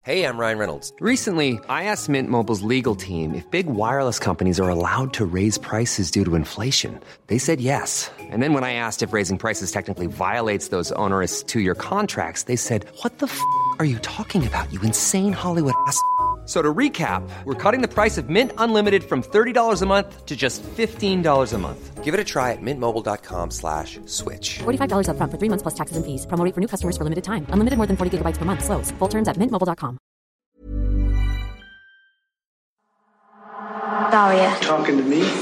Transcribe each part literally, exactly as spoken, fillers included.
Hey, I'm Ryan Reynolds. Recently, I asked Mint Mobile's legal team if big wireless companies are allowed to raise prices due to inflation. They said yes. And then when I asked if raising prices technically violates those onerous two-year contracts, they said, what the f*** are you talking about, you insane Hollywood ass f- So to recap, we're cutting the price of Mint Unlimited from thirty dollars a month to just fifteen dollars a month. Give it a try at mintmobile.com slash switch. forty-five dollars up front for three months plus taxes and fees. Promo rate for new customers for limited time. Unlimited more than forty gigabytes per month. Slows full terms at mint mobile dot com. Daria. Talking to me?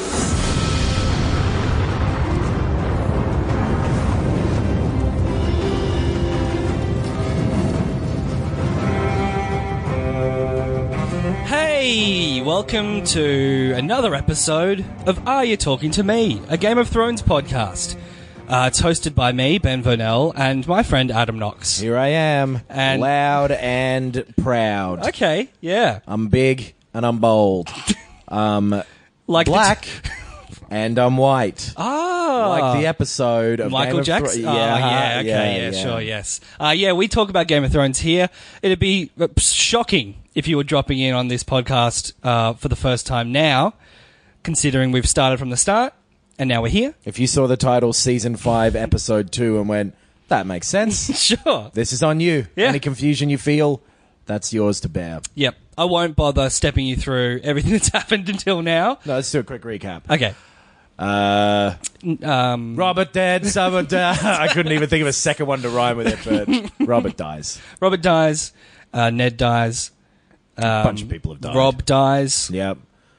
Hey, welcome to another episode of Are You Talking to Me, a Game of Thrones podcast. Uh, it's hosted by me, Ben Vernell, and my friend Adam Knox. Here I am, And- loud and proud. Okay, yeah. I'm big and I'm bold. I'm Like the black t- and I'm white. Ah. Like the episode of Michael Game of Thro- Jackson? yeah, oh, yeah, yeah, okay, yeah, yeah. sure, yes. Uh, yeah, we talk about Game of Thrones here. It'd be uh, shocking if you were dropping in on this podcast uh, for the first time now, considering we've started from the start, and now we're here. If you saw the title Season five, Episode two and went, that makes sense. Sure. This is on you. Yeah. Any confusion you feel, that's yours to bear. Yep. I won't bother stepping you through everything that's happened until now. No, let's do a quick recap. Okay. Uh, Um, Robert dead, Summer dead. I couldn't even think of a second one to rhyme with it, but Robert dies. Robert dies. Uh, Ned dies. Um, A bunch of people have died. Rob dies. Yep.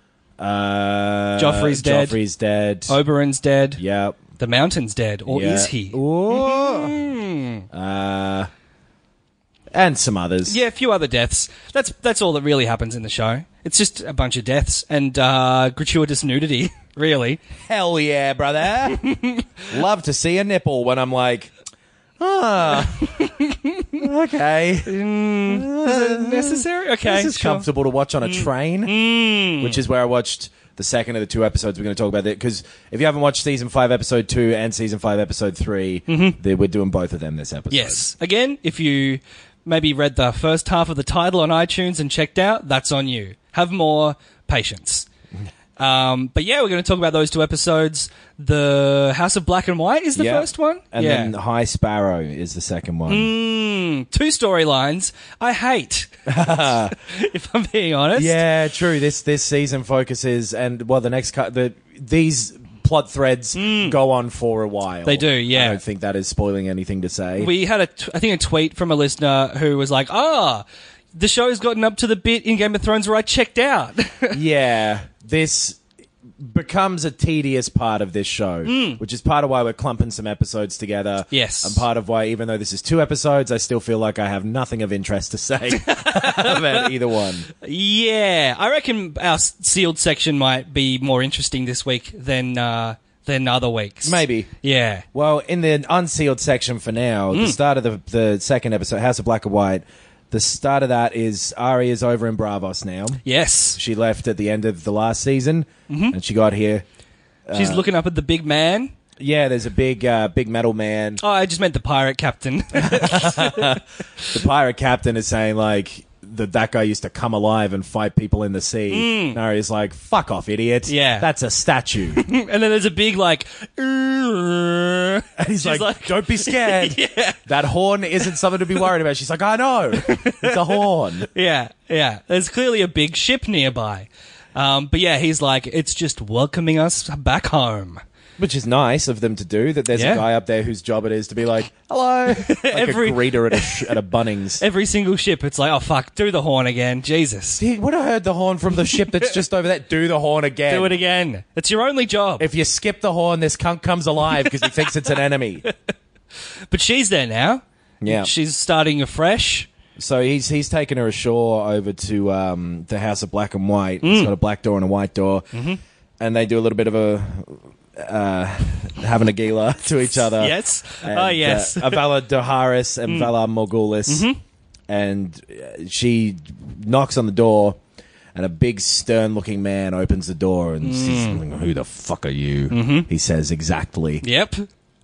Uh, Joffrey's dead. Joffrey's dead. Oberyn's dead. Yep. The Mountain's dead. Or Yeah. is he? Ooh. uh, and some others. Yeah, a few other deaths. That's that's all that really happens in the show. It's just a bunch of deaths and uh, gratuitous nudity, really. Hell yeah, brother. Love to see a nipple when I'm like, ah, okay. Is it necessary? Okay, This is sure. comfortable to watch on a train, which is where I watched the second of the two episodes we're going to talk about. Because if you haven't watched Season five, Episode two and Season five, Episode three, then we're doing both of them this episode. Yes. Again, if you maybe read the first half of the title on iTunes and checked out, that's on you. Have more patience. Um, but yeah, we're going to talk about those two episodes. The House of Black and White is the Yep. first one. And yeah. then High Sparrow is the second one. Mm, two storylines I hate, if I'm being honest. Yeah, true. This this season focuses, and well, the next cut, the these plot threads go on for a while. They do, yeah. I don't think that is spoiling anything to say. We had, a t- I think, a tweet from a listener who was like, ah, the show's gotten up to the bit in Game of Thrones where I checked out. Yeah, this becomes a tedious part of this show, which is part of why we're clumping some episodes together. Yes. And part of why, even though this is two episodes, I still feel like I have nothing of interest to say about either one. Yeah, I reckon our s- sealed section might be more interesting this week than uh, than other weeks. Maybe. Yeah. Well, in the unsealed section for now, the start of the, the second episode, House of Black and White, the start of that is Arya's over in Bravos now. Yes. She left at the end of the last season, and she got here. She's looking up at the big man. Yeah, there's a big, uh, big metal man. Oh, I just meant the pirate captain. The pirate captain is saying, like, that that guy used to come alive and fight people in the sea. And Arya's like, fuck off, idiot. Yeah. That's a statue. And then there's a big, like... And he's She's like, don't be scared. Yeah. That horn isn't something to be worried about. She's like, I know. It's a horn. Yeah, yeah. There's clearly a big ship nearby. Um, but yeah, he's like, it's just welcoming us back home. Which is nice of them to do, that there's Yeah. a guy up there whose job it is to be like, hello. Like Every- a greeter at a, sh- at a Bunnings. Every single ship, it's like, oh, fuck, do the horn again. Jesus. Dude, would have heard the horn from the ship that's just over there. Do the horn again. Do it again. It's your only job. If you skip the horn, this cunt comes alive because he thinks it's an enemy. But she's there now. Yeah. She's starting afresh. So he's he's taken her ashore over to um, the House of Black and White. Mm. It's got a black door and a white door. Mm-hmm. And they do a little bit of a... Uh, having a gila to each other. Yes. And, Oh, yes. Uh, Avala Doharis and Mm. Valar Morghulis. Mm-hmm. And uh, she knocks on the door, and a big, stern-looking man opens the door, and she's like, who the fuck are you? Mm-hmm. He says exactly. Yep.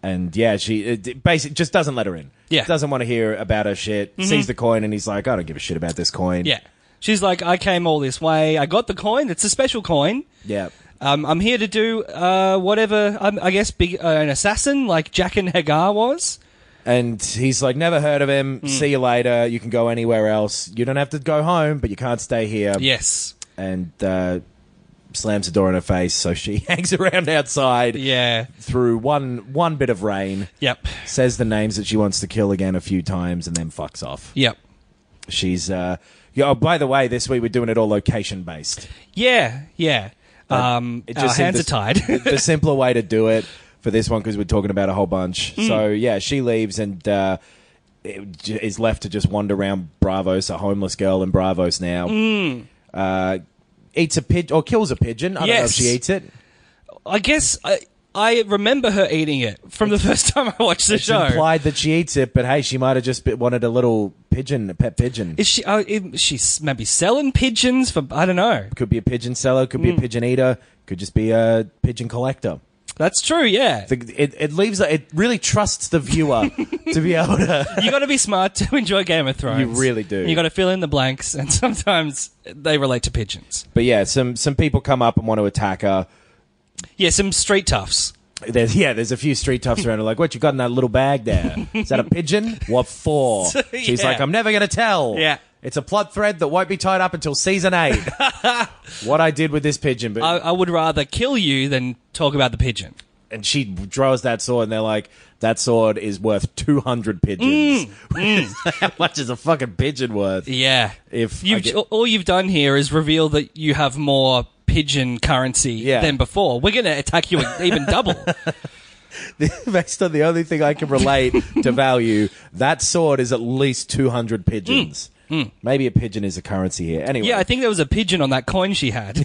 And yeah, she it, basically just doesn't let her in. Yeah. Doesn't want to hear about her shit. Mm-hmm. Sees the coin and he's like, I don't give a shit about this coin. Yeah. She's like, I came all this way. I got the coin. It's a special coin. Yeah. Um, I'm here to do uh, whatever, um, I guess, big, uh, an assassin like Jaqen Hagar was. And he's like, never heard of him. Mm. See you later. You can go anywhere else. You don't have to go home, but you can't stay here. Yes. And uh, slams the door in her face, so she hangs around outside. Yeah. Through one one bit of rain. Yep. Says the names that she wants to kill again a few times, and then fucks off. Yep. She's. Uh, yeah, oh, by the way, this week we're doing it all location based. Yeah. Yeah. Um, it our hands the, are tied. The simpler way to do it for this one, because we're talking about a whole bunch. Mm. So yeah, she leaves and uh, is left to just wander around Bravos, a homeless girl in Bravos now. Mm. Uh, eats a pigeon or kills a pigeon. I yes. don't know if she eats it. I guess I, I remember her eating it from the first time I watched the it's show. It's implied that she eats it, but hey, she might have just been, wanted a little pigeon, a pet pigeon. Is she? Uh, is she's maybe selling pigeons for? I don't know. Could be a pigeon seller. Could be mm. a pigeon eater. Could just be a pigeon collector. That's true, yeah. The, it, it leaves. It really trusts the viewer to be able to. You got to be smart to enjoy Game of Thrones. You really do. You got to fill in the blanks, and sometimes they relate to pigeons. But yeah, some some people come up and want to attack her. Yeah, some street toughs. There's, yeah, there's a few street toughs around her. Like, what you got in that little bag there? Is that a pigeon? What for? She's yeah. like, I'm never going to tell. Yeah. It's a plot thread that won't be tied up until season eight. What I did with this pigeon. But I, I would rather kill you than talk about the pigeon. And she draws that sword, and they're like, that sword is worth two hundred pigeons. Mm, mm. How much is a fucking pigeon worth? Yeah. If you've, get- all you've done here is reveal that you have more pigeon currency yeah. than before. We're going to attack you even double. Based on the only thing I can relate to value, that sword is at least two hundred pigeons. Mm, mm. Maybe a pigeon is a currency here. Anyway. Yeah, I think there was a pigeon on that coin she had.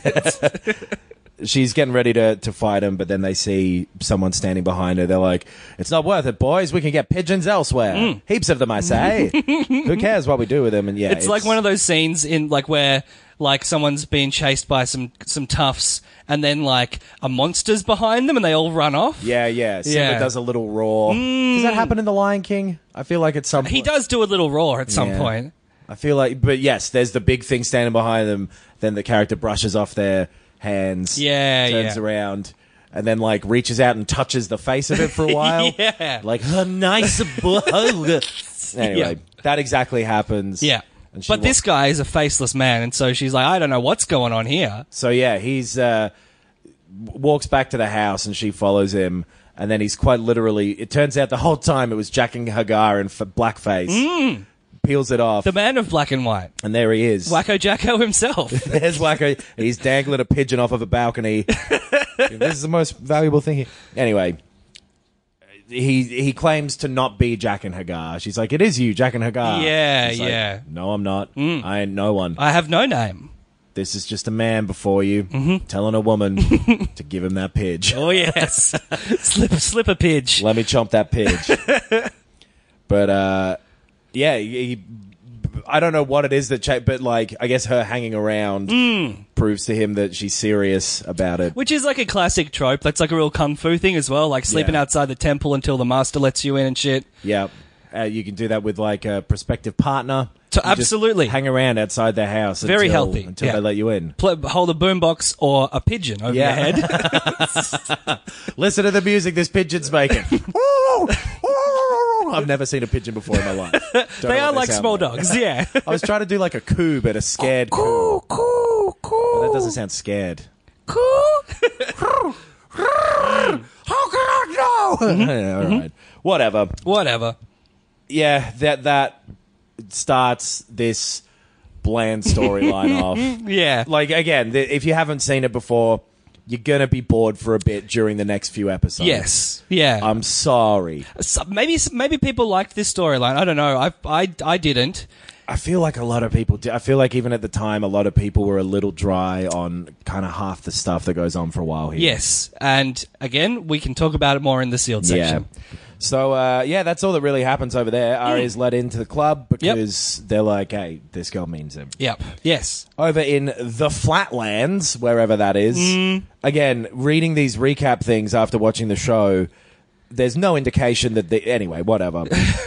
She's getting ready to, to fight him, but then they see someone standing behind her. They're like, it's not worth it, boys. We can get pigeons elsewhere. Mm. Heaps of them, I say. Who cares what we do with them? And yeah, it's, it's like one of those scenes in like where like someone's being chased by some some toughs, and then like a monster's behind them, and they all run off. Yeah, yeah. Simba yeah. does a little roar. Mm. Does that happen in The Lion King? I feel like at some point. He does do a little roar at some yeah. point. I feel like, but yes, there's the big thing standing behind them. Then the character brushes off their hands, yeah, turns yeah. around, and then like reaches out and touches the face of it for a while. yeah, like a nice boy. Anyway, yeah. that exactly happens. Yeah, but wa- this guy is a faceless man, and so she's like, I don't know what's going on here. So yeah, he's uh, walks back to the house, and she follows him, and then he's quite literally. It turns out the whole time it was Jaqen Hagar in f- blackface. Mm. Peels it off. The man of black and white. And there he is. Wacko Jacko himself. There's Wacko. He's dangling a pigeon off of a balcony. This is the most valuable thing here. Anyway, he he claims to not be Jaqen Hagar. She's like, it is you, Jaqen Hagar. Yeah, He's like, yeah. no, I'm not. Mm. I ain't no one. I have no name. This is just a man before you mm-hmm. telling a woman to give him that pidge. Oh, yes. slip, slip a pidge. Let me chomp that pidge. But, uh... yeah, he, I don't know what it is that, cha- but like, I guess her hanging around mm. proves to him that she's serious about it. Which is like a classic trope. That's like a real kung fu thing as well, like sleeping yeah. outside the temple until the master lets you in and shit. Yeah, uh, you can do that with like a prospective partner. So, you absolutely, just hang around outside their house. Very until, healthy until yeah. they let you in. Play, hold a boombox or a pigeon over yeah. your head. Listen to the music this pigeon's making. I've never seen a pigeon before in my life. Don't they are they like small like. dogs, yeah. I was trying to do like a coo, but a scared oh, coo. Coo, coo, But that doesn't sound scared. Coo. How can I know? Mm-hmm. Yeah, all right. Whatever. Whatever. Yeah, that that starts this bland storyline off. Yeah. Like, again, th- if you haven't seen it before, you're going to be bored for a bit during the next few episodes. Yes. Yeah. I'm sorry. So maybe maybe people liked this storyline. I don't know. I, I, I didn't. I feel like a lot of people do. I feel like even at the time, a lot of people were a little dry on kind of half the stuff that goes on for a while here. Yes. And again, we can talk about it more in the sealed section. Yeah. So, uh, yeah, that's all that really happens over there. Arya's let into the club because yep. they're like, hey, this girl means him. Yep. Yes. Over in the Flatlands, wherever that is, mm. again, reading these recap things after watching the show, there's no indication that the anyway, whatever.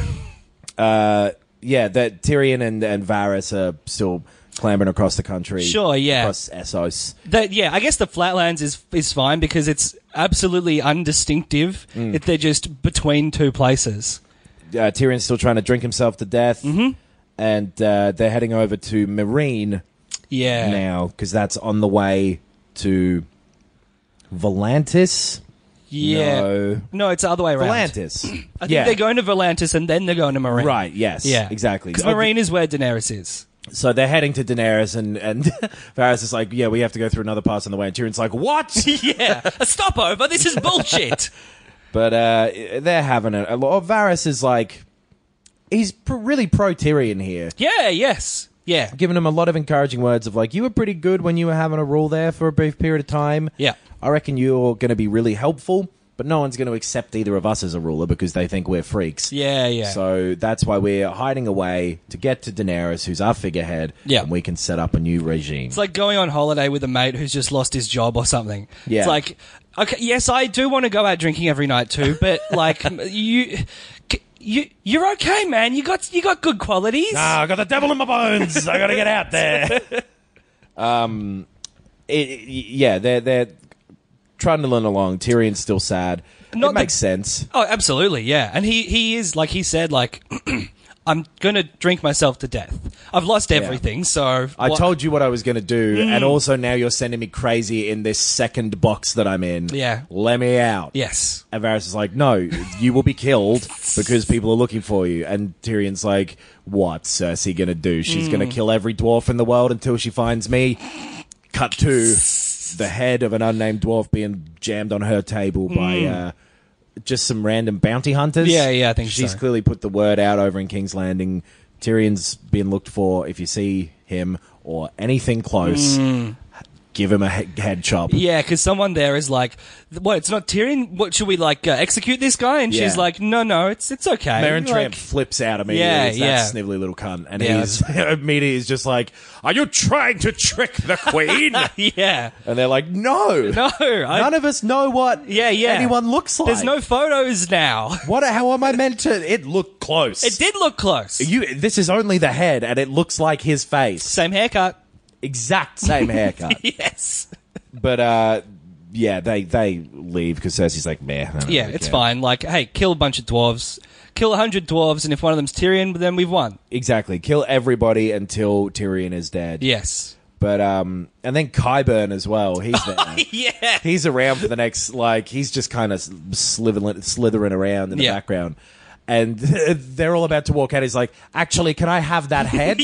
uh, yeah, that Tyrion and and Varys are still clambering across the country. Sure, yeah. Across Essos. That, yeah, I guess the Flatlands is is fine because it's absolutely undistinctive Mm. if they're just between two places. Uh, Tyrion's still trying to drink himself to death, Mm-hmm. and uh, they're heading over to Meereen Yeah. now because that's on the way to Volantis. Yeah. No. No, it's the other way around. Volantis. I think yeah. they're going to Volantis and then they're going to Meereen. Right, yes. Yeah. Exactly. Because Oh, Meereen is where Daenerys is. So they're heading to Daenerys, and, and Varys is like, yeah, we have to go through another pass on the way. And Tyrion's like, what? Yeah. A stopover. This is bullshit. But uh, they're having it. A lot. Varys is like, he's pr- really pro-Tyrion here. Yeah, yes. Yeah. Giving him a lot of encouraging words of like, you were pretty good when you were having a rule there for a brief period of time. Yeah. I reckon you're going to be really helpful, but no one's going to accept either of us as a ruler because they think we're freaks. Yeah, yeah. So that's why we're hiding away to get to Daenerys, who's our figurehead, Yeah. and we can set up a new regime. It's like going on holiday with a mate who's just lost his job or something. Yeah. It's like, okay, yes, I do want to go out drinking every night too, but like you, you, you're okay, man. You got you got good qualities. Ah, I got the devil in my bones. I got to get out there. um, it, it- yeah, they're they're trundling along. Tyrion's still sad. Not it makes the- sense. Oh, absolutely, yeah. And he he is like he said, like I'm gonna drink myself to death. I've lost everything, so I what- told you what I was going to do, Mm. and also now you're sending me crazy in this second box that I'm in. Yeah. Let me out. Yes. And Varys is like, no, you will be killed because people are looking for you. And Tyrion's like, what's Cersei going to do? She's Mm. going to kill every dwarf in the world until she finds me. Cut to the head of an unnamed dwarf being jammed on her table by uh, just some random bounty hunters. Mm. Yeah, yeah, I think She's so. clearly put the word out over in King's Landing. Tyrion's being looked for. If you see him or anything close, give him a he- head chop. Mm. Yeah, because someone there is like, what? It's not Tyrion. What should we like uh, execute this guy? And she's Yeah. like, no, no, it's it's okay. Meryn Like, Tramp flips out immediately. Yeah, It's that yeah. snivelly little cunt. And Yeah, he's immediately is just like, are you trying to trick the queen? Yeah. And they're like, no. No. I, None of us know what Yeah, yeah. anyone looks like. There's no photos now. What? How am I meant to? It looked close. It did look close. You. This is only the head, and it looks like his face. Same haircut. Exact same haircut. Yes. But uh, yeah, they they leave because Cersei's like, meh. I don't Yeah, really it's care." fine. Like, hey, kill a bunch of dwarves. Kill a hundred dwarves, and if one of them's Tyrion, then we've won. Exactly. Kill everybody until Tyrion is dead. Yes. But um, and then Qyburn as well. He's there. Yeah. He's around for the next, like, he's just kind of slithering, slithering around in the Yeah. background. And they're all about to walk out. He's like, actually, can I have that head?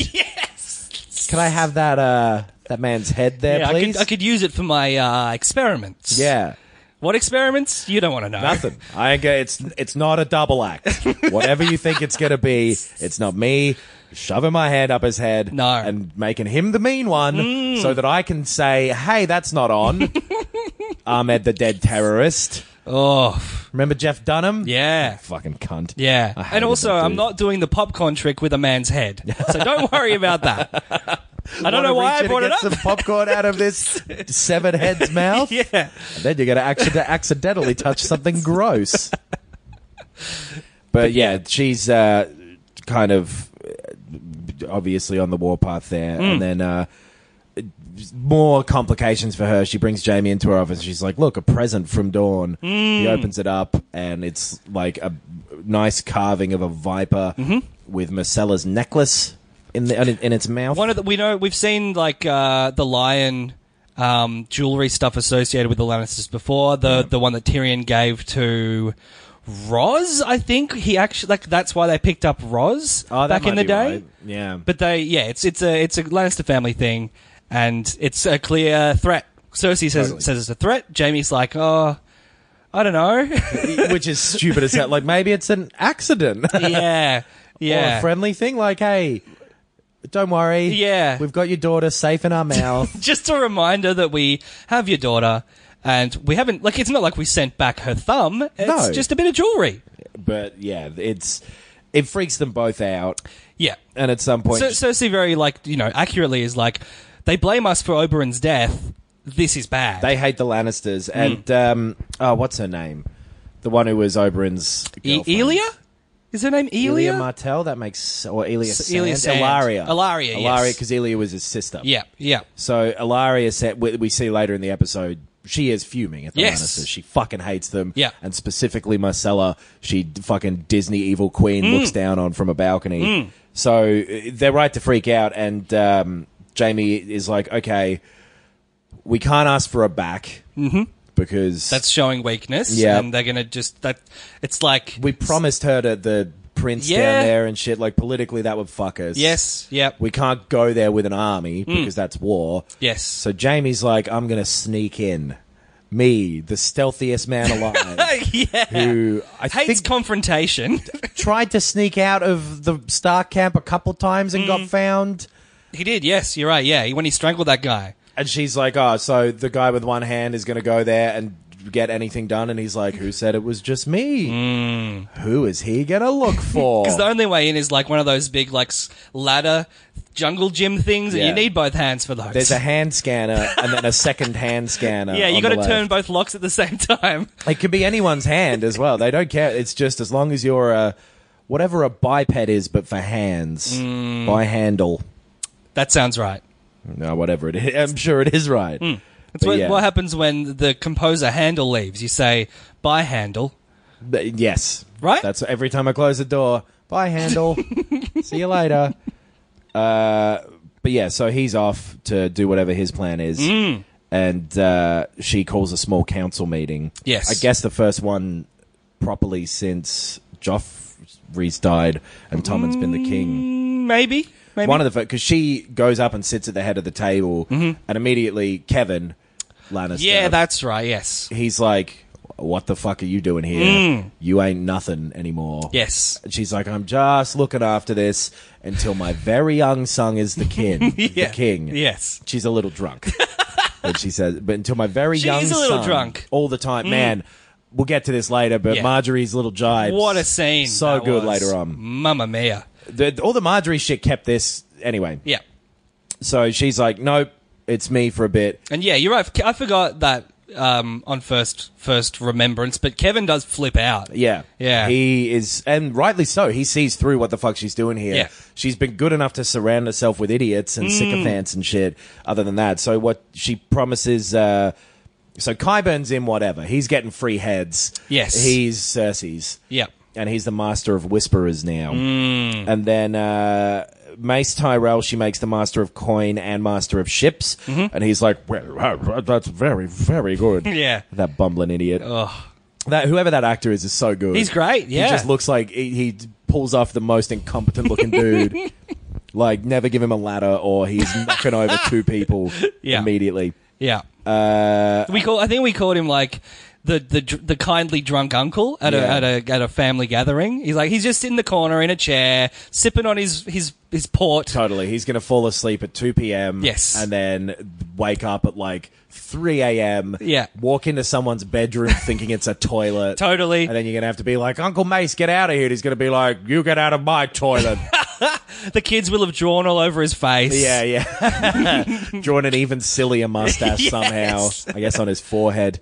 Yes. Can I have that uh, that man's head there, Yeah, I please? could, I could use it for my uh, experiments. Yeah. What experiments? You don't want to know. Nothing. I ain't go- it's it's not a double act. Whatever you think it's gonna be, it's not me shoving my hand up his head No. and making him the mean one so that I can say, hey, that's not on. Ahmed the dead terrorist. Oh, Remember Jeff Dunham? yeah. Fucking cunt. Yeah. I hated And also, that I'm dude. not doing the popcorn trick with a man's head. So don't worry about that. I don't know Wanna why reach I in brought and it get up. some popcorn out of this severed head's mouth. Yeah. And then you're going to accident- accidentally touch something gross. But yeah, she's uh, kind of uh, obviously on the warpath there. Hmm. And then uh, more complications for her. She brings Jamie into her office. She's like, look, a present from Dawn. Hmm. He opens it up, and it's like a nice carving of a viper Mm-hmm. with Marcella's necklace in, the, in, in its mouth. One of the, we know we've seen like uh, the lion um, jewelry stuff associated with the Lannisters before. The the one that Tyrion gave to Roz, I think he actually like that's why they picked up Roz Oh, that back in might the be day. right. Yeah. But they, yeah, it's it's a it's a Lannister family thing, and it's a clear threat. Cersei says Totally. says it's a threat. Jamie's like, oh, I don't know. Which is stupid as hell. Like, maybe it's an accident. yeah, Or yeah. a friendly thing. Like, hey, don't worry. Yeah. We've got your daughter safe in our mouth. Just a reminder that we have your daughter, and we haven't like it's not like we sent back her thumb. It's No. just a bit of jewelry. But, yeah, it's it freaks them both out. Yeah. And at some point... So Cersei very like you know accurately is like they blame us for Oberyn's death. This is bad. they hate the Lannisters. Hmm. And, um, oh, what's her name? The one who was Oberyn's E- girlfriend. Elia? Is her name Elia? Elia Martell? That makes... Or Elia S- Sand? Elia Sand. Ilaria. Ilaria, yes. Ilaria, because Elia was his sister. Yeah, yeah. So Ilaria said, we, we see later in the episode, she is fuming at the Yes. Lannisters. She fucking hates them. Yeah. And specifically Marcella, she fucking Disney evil queen Mm. looks down on from a balcony. So uh, they're right to freak out, and um, Jamie is like, okay, we can't ask for her back mm-hmm. because That's showing weakness. Yeah. And they're going to just... that. It's like... we promised her to the prince Yeah. down there and shit. Like, politically, that would fuck us. Yes, yep. We can't go there with an army because that's war. Yes. So Jamie's like, I'm going to sneak in. Me, the stealthiest man alive, yeah. who I Hates think confrontation. tried to sneak out of the Stark camp a couple times and got found. He did, yes, you're right, yeah. When he strangled that guy. And she's like, oh, so the guy with one hand is going to go there and get anything done? And he's like, who said it was just me? Who is he going to look for? Because the only way in is like one of those big like s- ladder jungle gym things, and Yeah. you need both hands for those. There's a hand scanner and then a second hand scanner. yeah, you on got the to left. turn both locks at the same time. It could be anyone's hand as well. They don't care. It's just as long as you're a whatever a biped is, but for hands, Mm. by handle. That sounds right. No, whatever it is. I'm sure it is right. That's But what, yeah. what happens when the composer Handel leaves. You say, bye, Handel. But yes, Right? That's every time I close the door. Bye, handle. See you later. Uh, but yeah, so he's off to do whatever his plan is, Mm. and uh, she calls a small council meeting. Yes. I guess the first one properly since Joffrey's died and Tommen's been the king. Mm, Maybe. Maybe. One of the because she goes up and sits at the head of the table, Mm-hmm. and immediately Kevin Lannister. yeah, that's right, yes. he's like, "What the fuck are you doing here? You ain't nothing anymore." Mm. Yes. And she's like, "I'm just looking after this until my very young son is the king." Yeah. The king. Yes. She's a little drunk. But she says, "But until my very She young is a little son, drunk. all the time, man." We'll get to this later, but Yeah. Marjorie's little jibes. What a scene. So that good was. later on. Mamma mia. The, all the Marjorie shit kept this anyway. Yeah. So she's like, "Nope, it's me for a bit." And yeah, you're right. I forgot that um, on first first remembrance, but Kevin does flip out. Yeah. Yeah. He is, and rightly so. He sees through what the fuck she's doing here. Yeah. She's been good enough to surround herself with idiots and sycophants and shit, other than that. So what she promises, uh, so Qyburn's in whatever. He's getting free heads. Yes. He's Cersei's. Yeah. And he's the master of whisperers now. Mm. And then uh, Mace Tyrell, she makes the master of coin and master of ships. Mm-hmm. And he's like, well, uh, that's very, very good. Yeah. That bumbling idiot. Ugh. That whoever that actor is is so good. He's great, yeah. He just looks like he, he pulls off the most incompetent looking dude. Like, never give him a ladder, or he's knocking over two people Yeah. immediately. Yeah. Uh, We call. I think we called him like the the dr- the kindly drunk uncle at Yeah. a at a at a family gathering. He's like he's just in the corner in a chair, sipping on his his his port. totally. He's going to fall asleep at two p.m. Yes. And then wake up at like three a.m. Yeah. Walk into someone's bedroom thinking it's a toilet. Totally. And then you're going to have to be like, Uncle Mace, get out of here. And he's going to be like, you get out of my toilet. The kids will have drawn all over his face. Yeah, yeah. Drawn an even sillier mustache Yes. somehow. I guess on his forehead.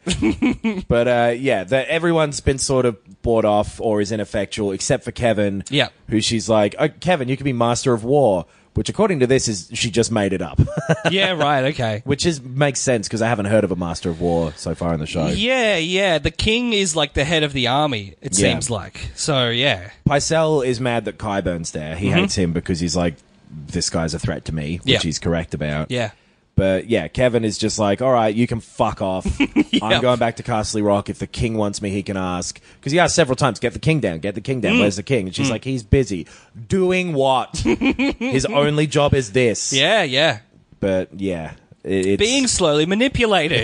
But uh, yeah, the, everyone's been sort of bought off or is ineffectual, except for Kevin. Yeah. Who she's like, oh, Kevin, you can be master of war. Which, according to this, is she just made it up. Yeah. Right. Okay. Which is makes sense because I haven't heard of a master of war so far in the show. Yeah. Yeah. The king is like the head of the army. It Yeah. seems like. So yeah. Pycelle is mad that Qyburn's there. He hates him because he's like, this guy's a threat to me, which Mm-hmm. Yeah. he's correct about. Yeah. But yeah, Kevin is just like, all right, you can fuck off. I'm going back to Castle Rock. If the king wants me, he can ask. Because he asked several times, get the king down, get the king Mm. down. Where's the king? And she's like, he's busy. Doing what? His only job is this. Yeah. Yeah. But yeah. It, it's, Being slowly manipulated.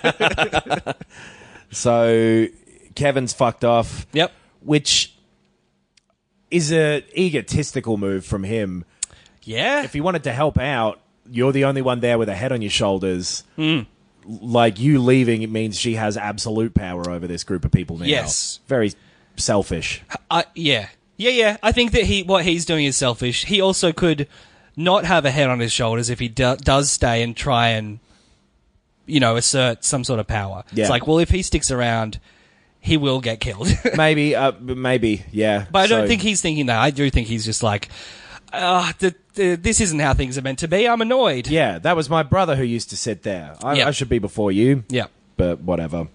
So Kevin's fucked off. Yep. Which is a egotistical move from him. Yeah. If he wanted to help out, you're the only one there with a head on your shoulders. Mm. Like, you leaving, it means she has absolute power over this group of people now. Yes. Very selfish. Uh, yeah. Yeah, yeah. I think that he what he's doing is selfish. He also could not have a head on his shoulders if he do, does stay and try and, you know, assert some sort of power. Yeah. It's like, well, if he sticks around, he will get killed. maybe, uh, maybe, yeah. But I don't So- think he's thinking that. I do think he's just like, uh, th- th- this isn't how things are meant to be. I'm annoyed. Yeah, that was my brother who used to sit there. I, Yeah. I should be before you. Yeah. But whatever.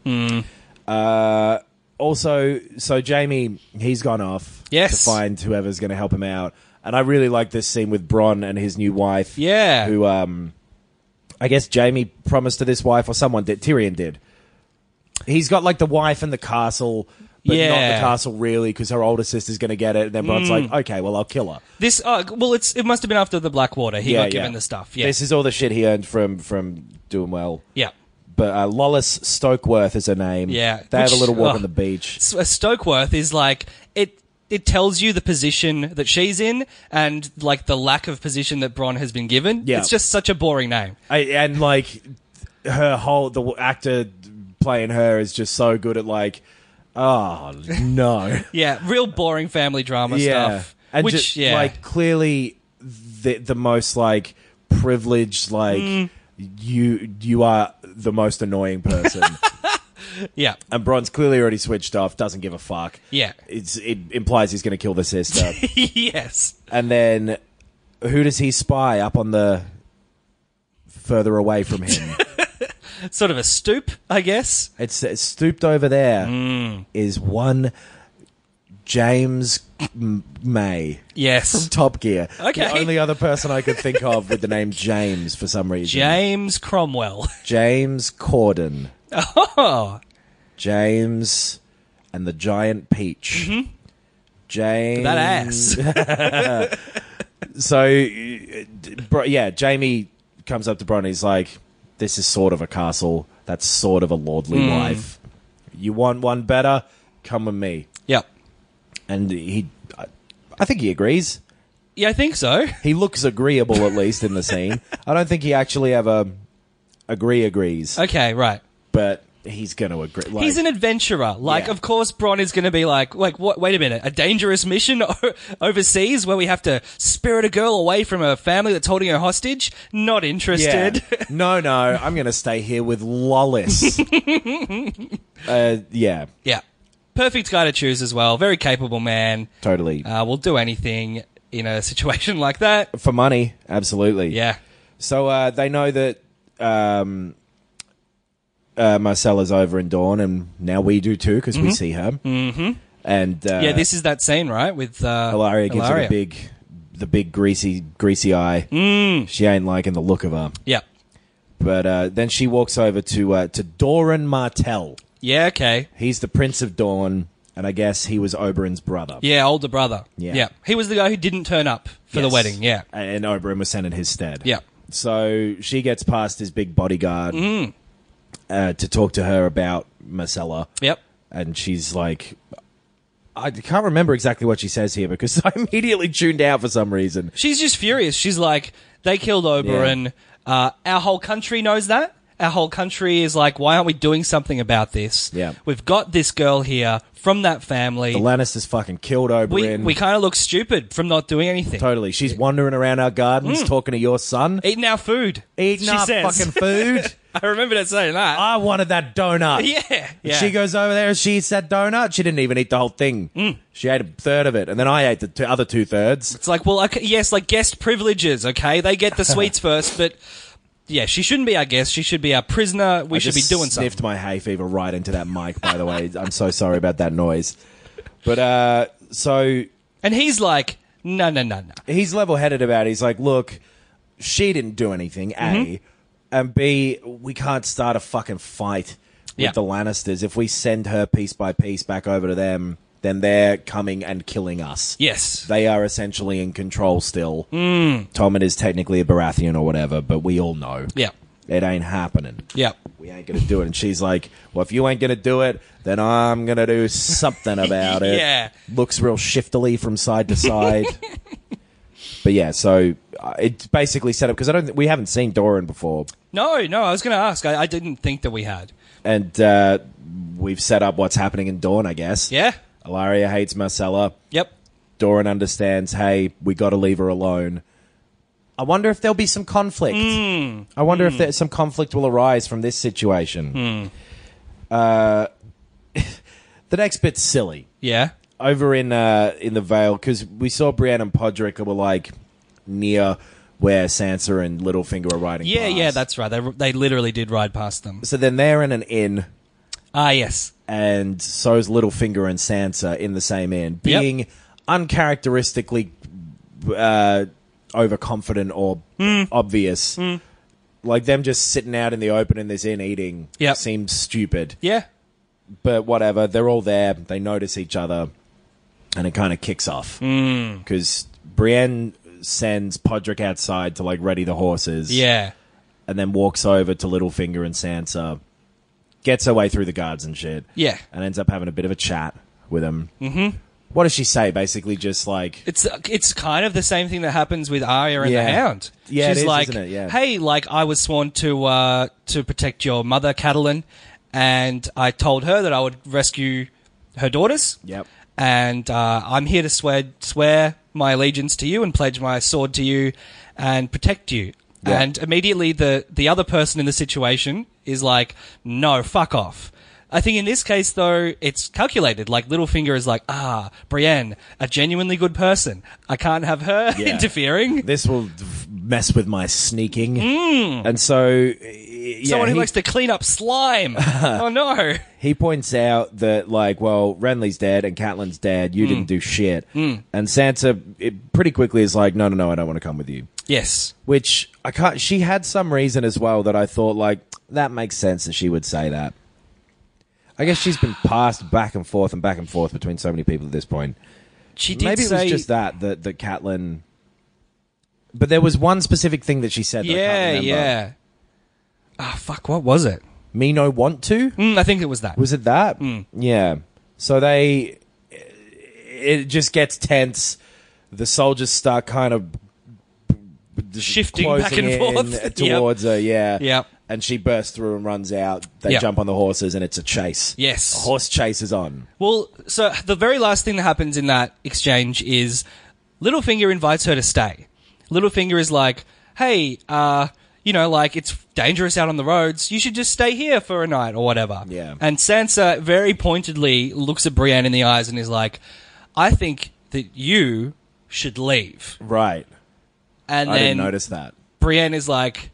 Uh, also, so Jamie, he's gone off Yes. to find whoever's going to help him out. And I really like this scene with Bronn and his new wife. Yeah. Who, um, I guess Jamie promised to this wife, or someone did. Tyrion did. He's got like the wife and the castle, but not Yeah. the castle really, because her older sister's going to get it. And then Bronn's like, okay, well, I'll kill her. This, uh, well, it's it must have been after the Blackwater. He got given the stuff. Yeah. This is all the shit he earned from from doing well. yeah. But uh, Lolis Stokeworth is her name. Yeah. They have a Which- little walk oh. on the beach. S- uh, Stokeworth is like it. It tells you the position that she's in and like the lack of position that Bronn has been given. Yeah. It's just such a boring name. I, and like her whole the actor playing her is just so good at like, oh no, Yeah, real boring family drama yeah, stuff. and which just, yeah, like clearly the the most like privileged like Mm. you you are the most annoying person. yeah, And Bronn's clearly already switched off, doesn't give a fuck. Yeah. It's, it implies he's going to kill the sister. yes. And then who does he spy up on the further away from him? Sort of a stoop, I guess. it's, it's stooped over there is Mm. one James M- May Yes. from Top Gear. Okay. The only other person I could think of with the name James for some reason. James Cromwell. James Corden. Oh, James and the Giant Peach. Mm-hmm. James. that ass. So, uh, bro- yeah, Jamie comes up to Bronn. He's like, "This is sort of a castle. That's sort of a lordly Hmm. wife. You want one better? Come with me." Yep. And he, I, I think he agrees. Yeah, I think so. He looks agreeable, at least in the scene. I don't think he actually ever agree agrees, Okay, right. but he's going to agree. Like, He's an adventurer. Like, Yeah. of course, Bronn is going to be like, like, what? Wait a minute, a dangerous mission o- overseas where we have to spirit a girl away from a family that's holding her hostage? Not yeah. interested. no, no, I'm going to stay here with Lolis. uh, yeah, Yeah, perfect guy to choose as well. Very capable man. totally. Uh, will do anything in a situation like that. For money, absolutely. Yeah. So uh, they know that um, uh, Marcella's over in Dawn, and now we do too because we see her. Mm-hmm. And uh, Yeah, this is that scene, right? With uh, Ilaria gives her Ilaria. the big, the big greasy, greasy eye. Mm. She ain't liking the look of her. Yeah. But uh, then she walks over to uh, to Doran Martell. Yeah, okay. He's the Prince of Dawn, and I guess he was Oberyn's brother. Yeah, older brother. Yeah. Yeah. He was the guy who didn't turn up for the Yes. wedding. Yeah. And Oberyn was sent in his stead. Yeah. So she gets past his big bodyguard Mm. uh, to talk to her about Marcella. Yep. And she's like, I can't remember exactly what she says here because I immediately tuned out for some reason. She's just furious. She's like, they killed Oberyn. Uh, our whole country knows that. Our whole country is like, why aren't we doing something about this? Yeah. We've got this girl here from that family. The Lannisters fucking killed we Oberyn. we kind of look stupid from not doing anything. Totally. She's wandering around our gardens talking to your son. Eating our food. Eating she our says. fucking food. I remember that saying that. I wanted that donut. yeah. yeah. She goes over there and she eats that donut. She didn't even eat the whole thing. She ate a third of it. And then I ate the two, other two thirds. It's like, well, okay, yes, like guest privileges, okay? They get the sweets first, but yeah, she shouldn't be our guest. She should be our prisoner. We I should be just doing sniffed something. my hay fever right into that mic, by the way. I'm so sorry about that noise. But, uh, so And he's like, no, no, no, no. he's level-headed about it. He's like, look, she didn't do anything, A. Mm-hmm. And B, we can't start a fucking fight with Yeah. the Lannisters. If we send her piece by piece back over to them, then they're coming and killing us. Yes. They are essentially in control still. Mm. Tommen is technically a Baratheon or whatever, but we all know Yeah. it ain't happening. Yeah. We ain't gonna do it. And she's like, well, if you ain't gonna do it, then I'm gonna do something about it. Yeah. Looks real shiftily from side to side. But yeah, so uh, it's basically set up because I don't. We haven't seen Doran before, No, no, I was going to ask. I, I didn't think that we had. and uh, we've set up what's happening in Dawn. I guess. Yeah. Ilaria hates Marcella. Yep. Doran understands. Hey, we got to leave her alone. I wonder if there'll be some conflict. Mm. I wonder if there, some conflict will arise from this situation. Uh, The next bit's silly. Yeah. Over in uh, in the Vale, because we saw Brienne and Podrick were like near where Sansa and Littlefinger are riding Yeah, past. yeah, that's right. They they literally did ride past them. So then they're in an inn, Ah, yes. and so's Littlefinger and Sansa in the same inn, Yep. being uncharacteristically uh, overconfident or Hmm. obvious. Like them just sitting out in the open in this inn eating Yep. seems stupid. Yeah. But whatever, they're all there. They notice each other, and it kind of kicks off Hmm. because Brienne sends Podrick outside to like ready the horses. Yeah. And then walks over to Littlefinger and Sansa, gets her way through the guards and shit. Yeah. And ends up having a bit of a chat with him. Mm-hmm. What does she say? Basically, just like, It's it's kind of the same thing that happens with Arya and Yeah. the Hound. Yeah, it She's is, like, isn't it? Yeah. hey, like I was sworn to uh, to protect your mother, Catelyn, and I told her that I would rescue her daughters. Yep. And uh, I'm here to swear swear my allegiance to you and pledge my sword to you and protect you. Yeah. And immediately the the other person in the situation is like, no, fuck off. I think in this case, though, it's calculated. Like, Littlefinger is like, ah, Brienne, a genuinely good person. I can't have her Yeah. interfering. this will f- mess with my sneaking. And so, uh, yeah, Someone who he, likes to clean up slime. Oh, no. he points out that, like, well, Renly's dead and Catelyn's dead. Hmm. You didn't do shit. And Sansa it pretty quickly is like, no, no, no, I don't want to come with you. Yes. Which I can't. She had some reason as well that I thought like that makes sense that she would say that. I guess she's been passed back and forth and back and forth between so many people at this point. She did Maybe it say... was just that that that Catelyn. But there was one specific thing that she said. That I Yeah, can't remember. yeah. Ah, fuck, what was it? Me no want to. Mm, I think it was that. Was it that? Hmm. Yeah. So they. It just gets tense. The soldiers start kind of Shifting closing back and in forth. towards her. Yeah. Yep. And she bursts through and runs out. They Yep. jump on the horses, and it's a chase. Yes. A horse chase is on. Well, so the very last thing that happens in that exchange is Littlefinger invites her to stay. Littlefinger is like, hey, uh, you know, like, it's dangerous out on the roads. You should just stay here for a night or whatever. Yeah. And Sansa very pointedly looks at Brienne in the eyes and is like, I think that you should leave. Right. And I then didn't notice that. Brienne is like,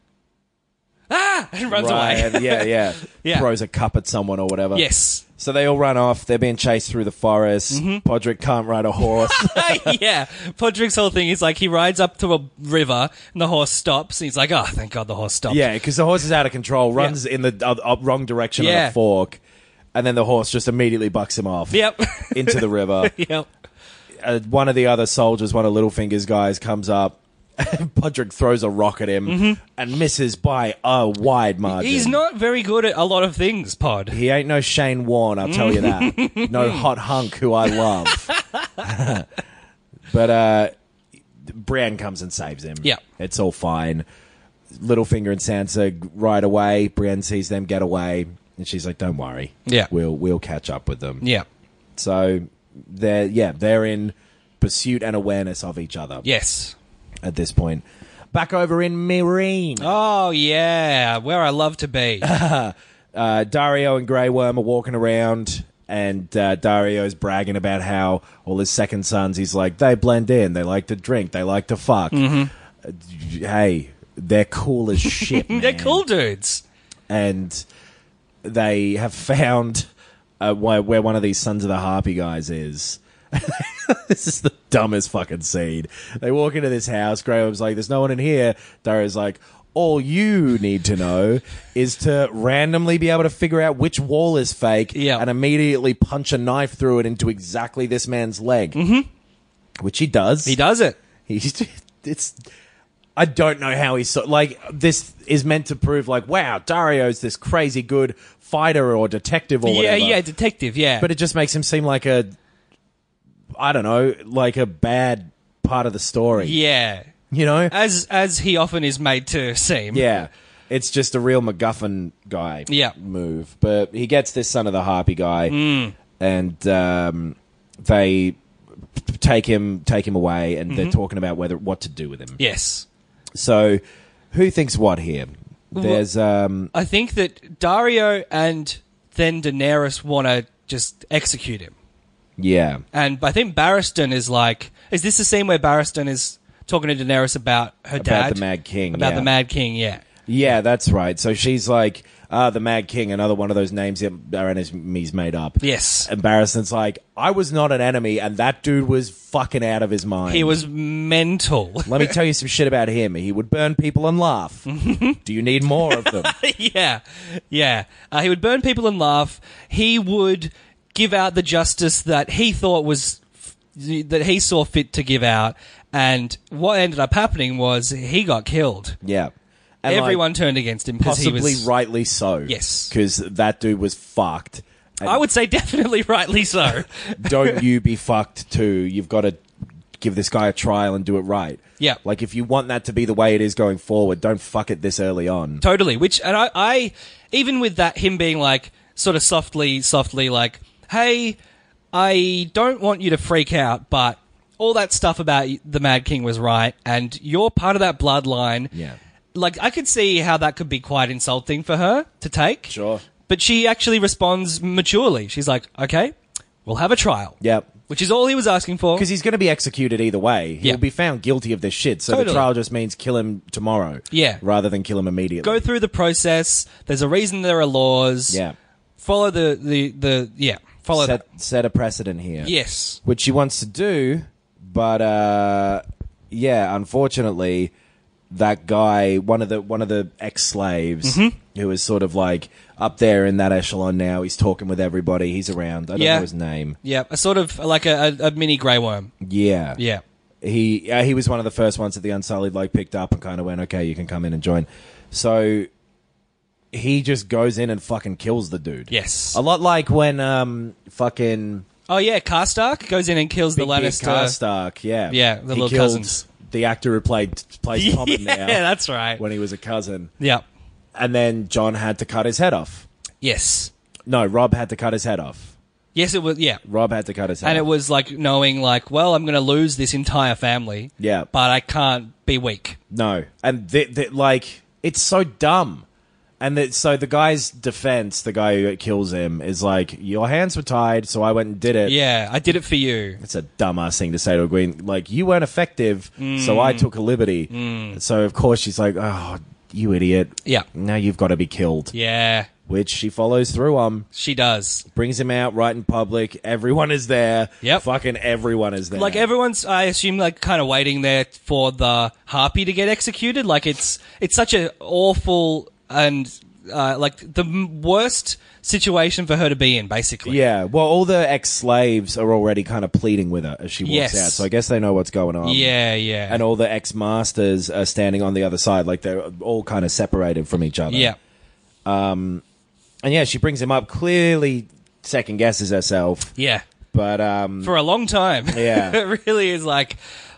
ah, and runs right. away. and yeah, yeah. Yeah. Throws a cup at someone or whatever. Yes. So they all run off. They're being chased through the forest. Mm-hmm. Podrick can't ride a horse. Yeah, Podrick's whole thing is like he rides up to a river and the horse stops. And he's like, "Oh, thank God the horse stopped." Yeah, because the horse is out of control, runs in the uh, uh, wrong direction on Yeah. a fork, and then the horse just immediately bucks him off Yep. into the river. Yep. Uh, one of the other soldiers, one of Littlefinger's guys, comes up. Podrick throws a rock at him and misses by a wide margin. He's not very good at a lot of things, Pod. He ain't no Shane Warne, I'll tell you that. No hot hunk who I love. But uh, Brienne comes and saves him. Yeah. It's all fine. Littlefinger and Sansa ride away. Brienne sees them get away, and she's like, "Don't worry. Yeah. We'll we'll catch up with them." Yeah. So they're yeah they're in pursuit and awareness of each other Yes. at this point. Back over in Meereen. Oh yeah, where I love to be. Uh, Dario and Grey Worm are walking around, and uh, Dario's bragging about how all his second sons, he's like, they blend in, they like to drink, they like to fuck. Mm-hmm. Uh, hey, they're cool as shit, man. They're cool dudes. And they have found uh, where where one of these Sons of the Harpy guys is. This is the dumbest fucking scene. They walk into this house. Grey Worm's like, there's no one in here. Dario's like, all you need to know is to randomly be able to figure out which wall is fake Yeah. and immediately punch a knife through it into exactly this man's leg. Mm-hmm. Which he does. He does it. He's it's. I don't know how he's so like. This is meant to prove like, wow, Dario's this crazy good fighter or detective or Yeah, whatever. yeah, detective. Yeah, But it just makes him seem like a, I don't know, like a bad part of the story. yeah, You know? as as he often is made to seem. Yeah. It's just a real MacGuffin guy Yeah. move. But he gets this Son of the Harpy guy, Mm. and um, they take him take him away, and Mm-hmm. they're talking about whether what to do with him. Yes. So, who thinks what here? There's um, I think that Dario and then Daenerys want to just execute him. Yeah. And I think Barristan is like, is this the scene where Barristan is talking to Daenerys about her About dad? the Mad King, About yeah. the Mad King, yeah. Yeah, that's right. So she's like, ah, the Mad King, another one of those names that our enemies made up. Yes. And Barristan's like, I was not an enemy, and that dude was fucking out of his mind. He was mental. Let me tell you some shit about him. He would burn people and laugh. Do you need more of them? yeah, yeah. Uh, he would burn people and laugh. He would give out the justice that he thought was that he saw fit to give out, and what ended up happening was he got killed. Yeah. And Everyone like, turned against him because he possibly was rightly so. Yes. Because that dude was fucked. And I would say definitely rightly so. don't you be fucked too. You've got to give this guy a trial and do it right. Yeah. Like, if you want that to be the way it is going forward, don't fuck it this early on. Totally. Which, and I, I, even with that, him being like, sort of softly, softly like, hey, I don't want you to freak out, but all that stuff about the Mad King was right, and you're part of that bloodline. Yeah. Like, I could see how that could be quite insulting for her to take. Sure. But she actually responds maturely. She's like, okay, we'll have a trial. Yep. Which is all he was asking for. Because he's going to be executed either way. He'll Yeah. be found guilty of this shit. So Totally. the trial just means kill him tomorrow. Yeah. Rather than kill him immediately. Go through the process. There's a reason there are laws. Yeah. Follow the, the, the yeah, follow set, that. set a precedent here. Yes. Which she wants to do, but uh, yeah, unfortunately, that guy, one of the one of the ex-slaves, Mm-hmm. who is sort of like up there in that echelon now, he's talking with everybody, he's around. I don't Yeah. know his name. Yeah, a sort of like a, a, a mini Grey Worm. Yeah. Yeah. He uh, he was one of the first ones that the Unsullied like picked up and kind of went, okay, you can come in and join. So he just goes in and fucking kills the dude. Yes. A lot like when um fucking Oh, yeah, Karstark goes in and kills the Big Beard Lannister. Karstark, yeah. Yeah, the he little killed cousins. the actor who played plays Tom in yeah, there that's right. when he was a cousin. Yeah. And then John had to cut his head off. Yes. No, Rob had to cut his head off. Yes, it was, yeah. Rob had to cut his head And off. it was like knowing, like, well, I'm going to lose this entire family. Yeah. But I can't be weak. No. And, th- th- like, it's so dumb. And that, so the guy's defense, the guy who kills him, is like, your hands were tied, so I went and did it. Yeah, I did it for you. It's a dumbass thing to say to a queen. Like, you weren't effective, Mm. so I took a liberty. So, of course, she's like, oh, you idiot. Yeah. Now you've got to be killed. Yeah, Which she follows through on. she does. Brings him out right in public. Everyone is there. Yep. Fucking everyone is there. Like, everyone's, I assume, like, kind of waiting there for the Harpy to get executed. Like, it's it's such an awful and, uh, like, the m- worst situation for her to be in, basically. Yeah. Well, all the ex-slaves are already kind of pleading with her as she walks Yes. out. So I guess they know what's going on. Yeah, yeah. And all the ex-masters are standing on the other side. Like, they're all kind of separated from each other. Yeah. And yeah, she brings him up, clearly second guesses herself. Yeah. But, um... For a long time. Yeah. It really is like,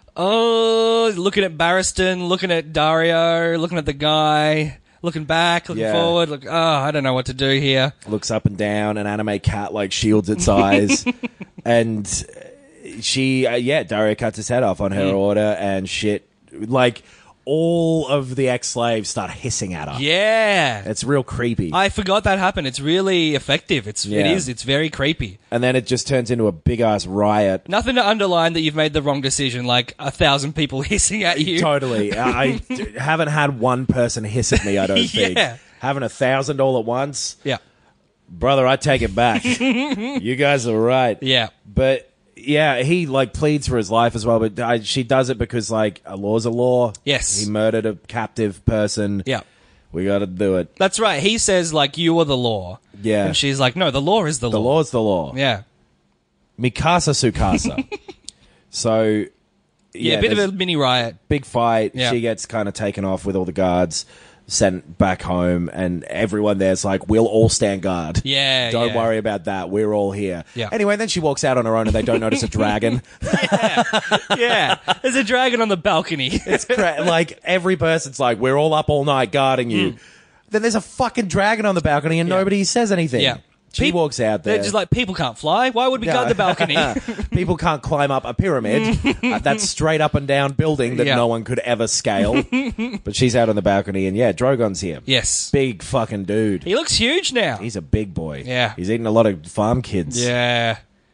oh, looking at Barristan, looking at Dario, looking at the guy, looking back, looking Yeah. forward. Look, oh, I don't know what to do here. looks up and down. An anime cat like shields its eyes, and she, uh, yeah, Dario cuts his head off on her Mm. order, and shit. Like, all of the ex-slaves start hissing at her. Yeah. It's real creepy. I forgot that happened. It's really effective. It's it Yeah. is. It's very creepy. and then it just turns into a big ass riot. Nothing to underline that you've made the wrong decision. Like a thousand people hissing at you. Totally. I, I d- haven't had one person hiss at me. I don't think. Yeah. Having a thousand all at once, Yeah. brother. I take it back. You guys are right. Yeah. But yeah, he like pleads for his life as well. But I, she does it because like a law's a law. Yes. he murdered a captive person. Yeah. we got to do it. That's right. He says like you are the law. Yeah. And she's like, no, the law is the, The law. law's the law. Yeah. Mikasa Sukasa. So Yeah. yeah, a bit of there's a mini riot. big fight. Yeah. She gets kind of taken off with all the guards, sent back home, and everyone there's like, we'll all stand guard. Yeah. Don't yeah. worry about that. We're all here. Yeah. Anyway, then she walks out on her own and they don't notice a dragon. Yeah. There's a dragon on the balcony. It's cra- like every person's like, we're all up all night guarding you. Then there's a fucking dragon on the balcony and Yeah. nobody says anything. Yeah. She Peop- walks out there. They're just like, people can't fly. Why would we guard the balcony? People can't climb up a pyramid. uh, that's straight up and down building that Yeah. no one could ever scale. But she's out on the balcony, and yeah, Drogon's here. Yes. Big fucking dude. He looks huge now. He's a big boy. Yeah. He's eating a lot of farm kids. Yeah.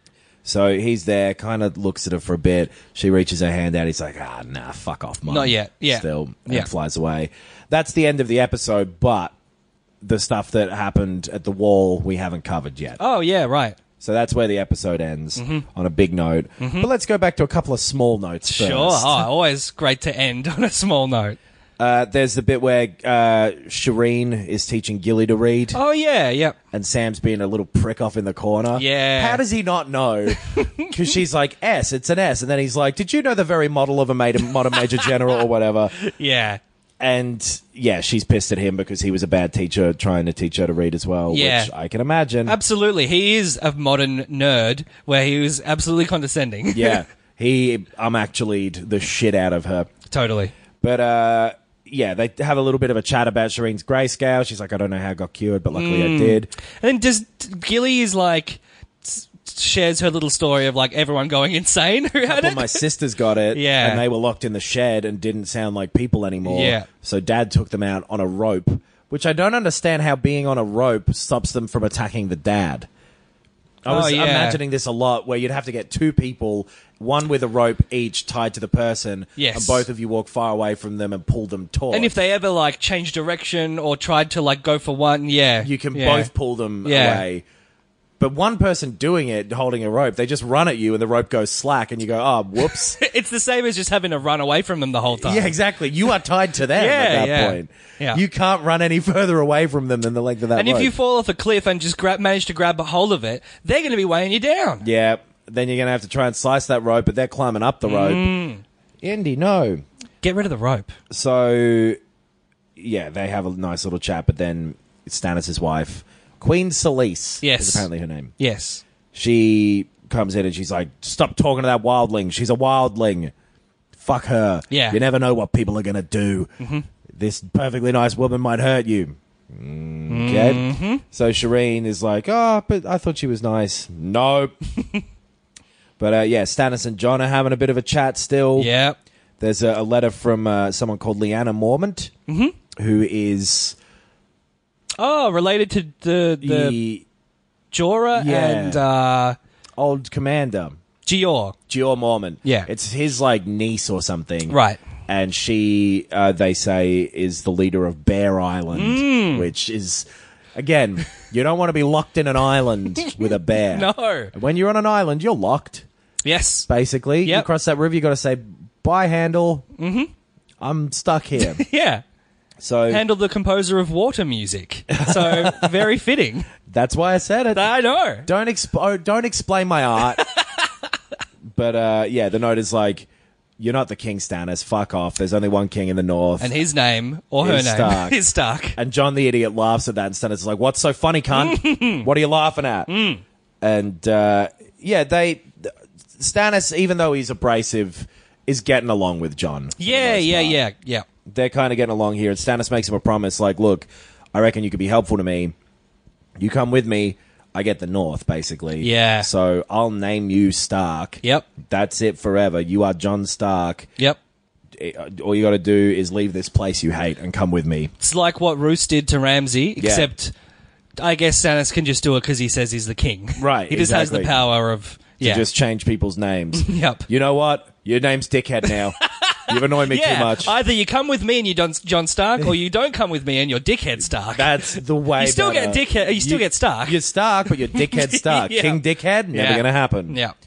So he's there, kind of looks at her for a bit. She reaches her hand out. He's like, ah, nah, fuck off, Mum. Not yet. Yeah. Still, and Yeah. flies away. That's the end of the episode, but the stuff that happened at the wall we haven't covered yet. Oh, yeah, right. So that's where the episode ends, Mm-hmm. on a big note. But let's go back to a couple of small notes first. Sure. Oh, always great to end on a small note. Uh, there's the bit where uh, Shireen is teaching Gilly to read, Oh, yeah, yeah. and Sam's being a little prick off in the corner. Yeah. How does he not know? Because she's like, S, it's an S. And then he's like, did you know the very model of a made- modern major general or whatever? Yeah. And yeah, she's pissed at him because he was a bad teacher trying to teach her to read as well, Yeah. which I can imagine. Absolutely. He is a modern nerd where he was absolutely condescending. Yeah. He um actually the shit out of her. Totally. But uh yeah, they have a little bit of a chat about Shireen's grayscale. She's like, I don't know how it got cured, but luckily Mm. I did. And then does Gilly is like s- shares her little story of like everyone going insane who had Well, it. my sisters got it, Yeah. and they were locked in the shed and didn't sound like people anymore. Yeah. So Dad took them out on a rope, which I don't understand how being on a rope stops them from attacking the dad. I was Oh, yeah. imagining this a lot, where you'd have to get two people, one with a rope each tied to the person, Yes. and both of you walk far away from them and pull them taut. And if they ever like change direction or tried to like go for one, yeah, you can yeah. both pull them Yeah. away. But one person doing it, holding a rope, they just run at you and the rope goes slack and you go, oh, whoops. It's the same as just having to run away from them the whole time. Yeah, exactly. You are tied to them Yeah, at that yeah. point. Yeah. You can't run any further away from them than the length of that And rope. if you fall off a cliff and just grab, manage to grab a hold of it, they're going to be weighing you down. Yeah, then you're going to have to try and slice that rope, but they're climbing up the rope. Mm. Indy, no. Get rid of the rope. So, yeah, they have a nice little chat, but then Stannis' wife, Queen Selyse, Yes. is apparently her name. Yes. She comes in and she's like, stop talking to that wildling. She's a wildling. Fuck her. Yeah. You never know what people are going to do. Mm-hmm. This perfectly nice woman might hurt you. Mm, okay. Mm-hmm. So Shireen is like, oh, but I thought she was nice. Nope. But uh, yeah, Stannis and Jon are having a bit of a chat still. Yeah. There's a, a letter from uh, someone called Lyanna Mormont, Mm-hmm. who is Oh, related to the the the Jorah Yeah. and uh, old commander. Gior. Gior Mormont. Yeah. It's his, like, niece or something. Right. And she, uh, they say, is the leader of Bear Island, Mm. which is, again, you don't want to be locked in an island with a bear. No. When you're on an island, you're locked, Yes. basically. You Yep. cross that river, you got to say, bye, Handle. Mm-hmm. I'm stuck here. Yeah. So Handle the composer of water music. So very fitting. that's why I said it. I know. Don't expo- don't explain my art. But uh, yeah, the note is like, you're not the king, Stannis. Fuck off. There's only one king in the north. And his name or her Is name Stark. is Stark. And John the idiot laughs at that, and Stannis is like, "What's so funny, cunt? What are you laughing at?" Mm. And uh, yeah, they Stannis, even though he's abrasive, is getting along with John. for the Yeah, most yeah, part. yeah, yeah. They're kind of getting along here, and Stannis makes him a promise, like, "Look, I reckon you could be helpful to me. You come with me, I get the North, basically. Yeah. So I'll name you Stark. Yep. That's it forever. You are Jon Stark. Yep. All you got to do is leave this place you hate and come with me." It's like what Roose did to Ramsay, except I guess Stannis can just do it because he says he's the king. Right, He just has the exactly. power of yeah. To just change people's names. Yep. You know what? Your name's Dickhead now. You've annoyed me yeah. too much. Either you come with me and you're Don- John Stark, or you don't come with me and you're Dickhead Stark. That's the way. You still better. get Dickhead- you still get Stark. You're Stark, but you're Dickhead Stark. Yeah. King Dickhead, never Yeah. going to happen. yeah.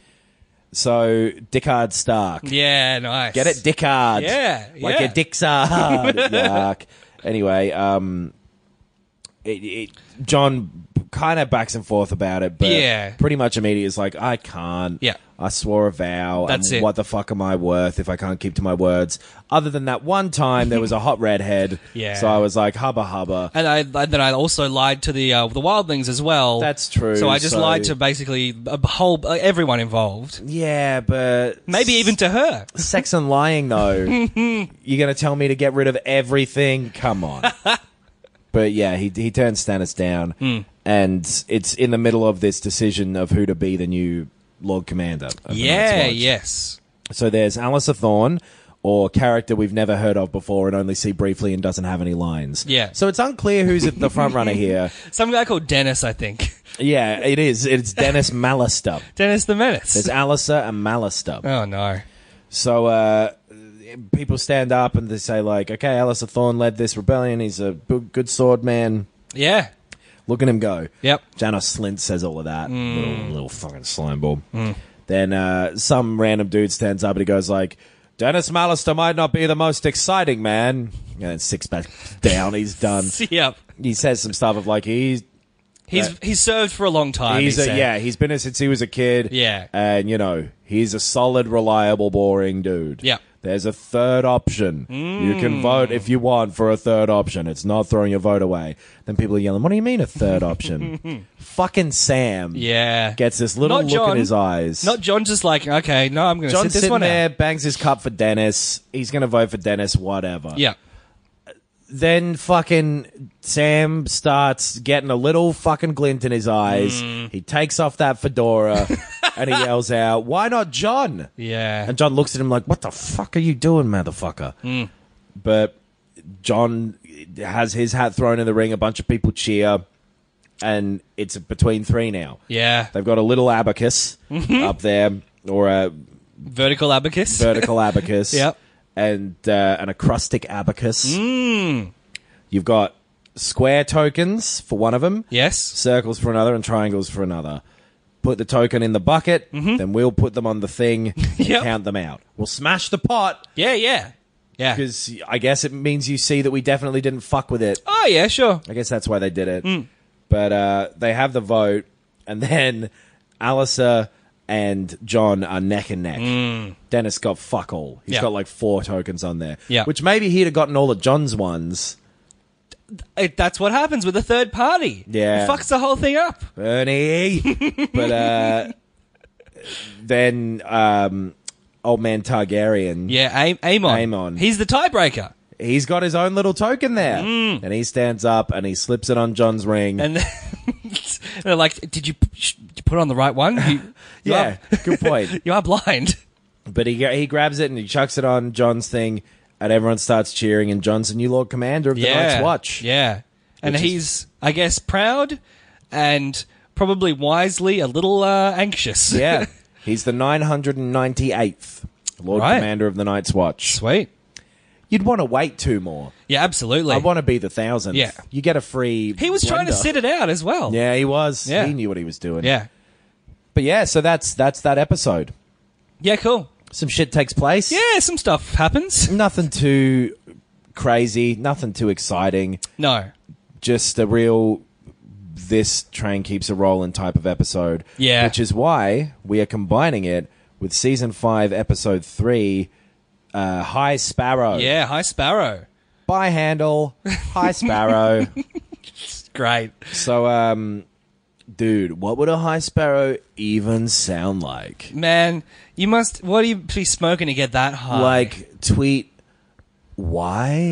So, Dickard Stark. Yeah. Nice. Get it? Dickard. Yeah, Like yeah. your dick's hard. Yuck. Anyway, um, it, it, John kind of backs and forth about it, but Yeah. pretty much immediately is like, I can't. Yeah. I swore a vow. That's and it. What the fuck am I worth if I can't keep to my words? Other than that one time, there was a hot redhead. Yeah. So I was like, hubba hubba. And I and then I also lied to the uh, the wildlings as well. That's true, So I just so- lied to basically a whole uh, everyone involved. Yeah, but Maybe even to her. sex and lying, though. You're going to tell me to get rid of everything? Come on. But yeah, he he turns Stannis down, Hmm. and it's in the middle of this decision of who to be the new Lord Commander. Of the Yeah, Night's Watch. yes. So there's Alyssa Thorne, or character we've never heard of before and only see briefly and doesn't have any lines. Yeah. So it's unclear who's at the front runner here. Some guy called Dennis, I think. Yeah, it is. It's Dennis Malistub. Dennis the Menace. There's Alyssa and Malistub. Oh, no. So uh, people stand up and they say, like, okay, Alyssa Thorne led this rebellion. He's a b- good sword man. Yeah. Look at him go. Yep. Janos Slint says all of that. Mm. Little, little fucking slime ball. Mm. Then uh, some random dude stands up and he goes like, Dennis Mallister might not be the most exciting man. And then six back down, he's done. Yep. He says some stuff of like, he's... He's Uh, he's served for a long time. He's he a, said. yeah, he's been here since he was a kid. Yeah. And, you know, he's a solid, reliable, boring dude. Yep. There's a third option. You Mm. can vote if you want for a third option. It's not throwing your vote away. Then people are yelling, what do you mean a third option? Fucking Sam Yeah. gets this little Not look John. in his eyes. Not John just like, okay, no, I'm going to John's sit this sitting one there, out. bangs his cup for Dennis. He's going to vote for Dennis, whatever. Yeah. Then fucking Sam starts getting a little fucking glint in his eyes. Mm. He takes off that fedora and he yells out, why not John? Yeah. And John looks at him like, what the fuck are you doing, motherfucker? Mm. But John has his hat thrown in the ring. A bunch of people cheer. And it's between three now. Yeah. They've got a little abacus Mm-hmm. up there, or a Vertical abacus. vertical abacus. Yep. And uh, an acrostic abacus. Mm. You've got square tokens for one of them, Yes. circles for another, and triangles for another. Put the token in the bucket, then we'll put them on the thing and Mm-hmm. Yep. count them out. We'll smash the pot Yeah, yeah. Yeah. because I guess it means you see that we definitely didn't fuck with it. Oh, yeah, sure. I guess that's why they did it. Mm. But uh, they have the vote, and then Alyssa and John are neck and neck. Dennis got fuck all. He's Mm. Yeah. got like four tokens on there. Yeah. Which maybe he'd have gotten all of John's ones. It, that's what happens with a third party. Yeah. It fucks the whole thing up. Ernie. But uh, then um, old man Targaryen, Yeah, Am- Amon. Amon. He's the tiebreaker. he's got his own little token there. And he stands up and he slips it on John's ring. Mm. And then they're like, did you, sh- did you put it on the right one? You, you yeah, are- good point. you are blind. But he he grabs it and he chucks it on John's thing, and everyone starts cheering, and John's the new Lord Commander of the Yeah. Night's Watch. Yeah. And Which is- he's, I guess, proud and probably wisely a little uh, anxious. Yeah. He's the nine hundred ninety-eighth Lord Right. Commander of the Night's Watch. Sweet. You'd want to wait two more. Yeah, absolutely. I want to be the thousandth. Yeah. You get a free he was trying to blender. sit it out as well. Yeah, he was. Yeah. He knew what he was doing. Yeah. But yeah, so that's that's that episode. Yeah, cool. Some shit takes place. Yeah, some stuff happens. Nothing too crazy, nothing too exciting. No. Just a real this train keeps a rolling type of episode. Yeah. Which is why we are combining it with season five, episode three, uh, High Sparrow. Yeah, hi Sparrow. By handle, High Sparrow. Great. So, um, dude, what would a High Sparrow even sound like? Man, you must, what do you be smoking to get that high? Like, tweet, why?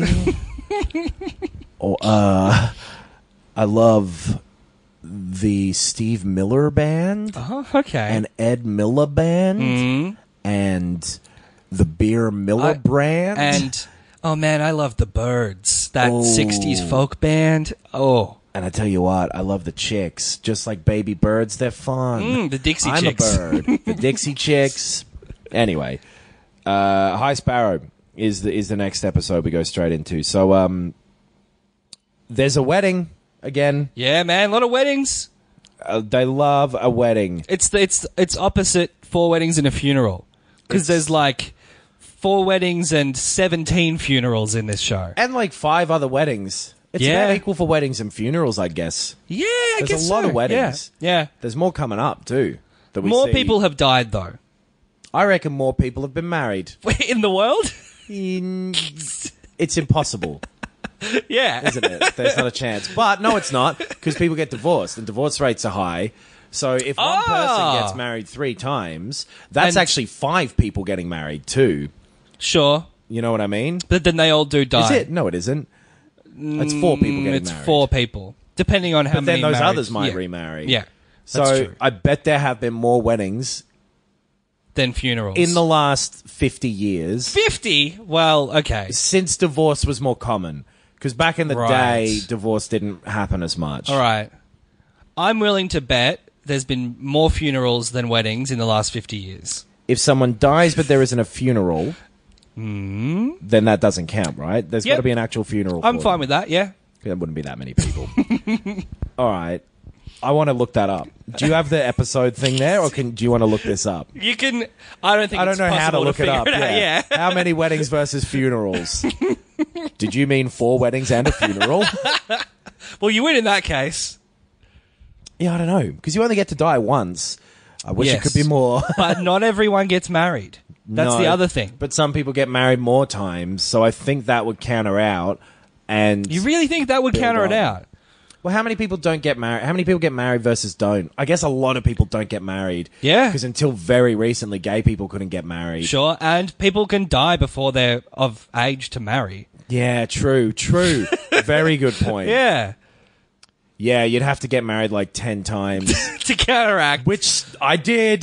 or, uh, I love the Steve Miller Band Oh, okay. and Ed Miller Band Mm. and the Beer Miller I- brand. And, oh man, I love the Birds. That Oh. sixties folk band. Oh. And I tell you what, I love the chicks. Just like baby birds, they're fun. Mm, the Dixie I'm Chicks. a bird. The Dixie Chicks. Anyway, uh, High Sparrow is the is the next episode we go straight into. So, um, there's a wedding again. Yeah, man, a lot of weddings. Uh, they love a wedding. It's the, it's it's opposite four weddings and a funeral. Because there's like four weddings and seventeen funerals in this show. And like five other weddings. It's Yeah. about equal for weddings and funerals, I guess. Yeah, I There's guess a lot so. of weddings. Yeah, There's more coming up, too. That yeah. we More see. people have died though. I reckon more people have been married. In the world? In... It's impossible, Yeah. isn't it? There's not a chance. But no, it's not, because people get divorced, and divorce rates are high. So if one Ah. person gets married three times, that's And- actually five people getting married, too. Sure. You know what I mean? But then they all do die. Is it? No, it isn't. It's four people getting Mm, It's married. four people. Depending on how But many then those married- others might yeah. remarry. Yeah, So that's true. I bet there have been more weddings Then funerals. in the last fifty years fifty? Well, okay. since divorce was more common. Because back in the Right. day, divorce didn't happen as much. All right. I'm willing to bet there's been more funerals than weddings in the last fifty years. If someone dies but there isn't a funeral, then that doesn't count, right? There's got Yep. to be an actual funeral. I'm for fine them. with that, yeah. There wouldn't be that many people. All right. I want to look that up. Do you have the episode thing there, or can do you want to look this up? You can... I don't think I don't it's know how to possible look it figure up. out, yeah. yeah. How many weddings versus funerals? Did you mean four weddings and a funeral? Well, you win in that case. Yeah, I don't know. Because you only get to die once. I wish Yes. it could be more. But not everyone gets married. That's No, the other thing. But some people get married more times, so I think that would counter out. And You really think that would Build counter it up. out? well, how many people don't get married? How many people get married versus don't? I guess a lot of people don't get married. Yeah. Because until very recently, gay people couldn't get married. Sure, and people can die before they're of age to marry. Yeah, true, true. Very good point. Yeah. Yeah, you'd have to get married like ten times. To counteract. Which I did.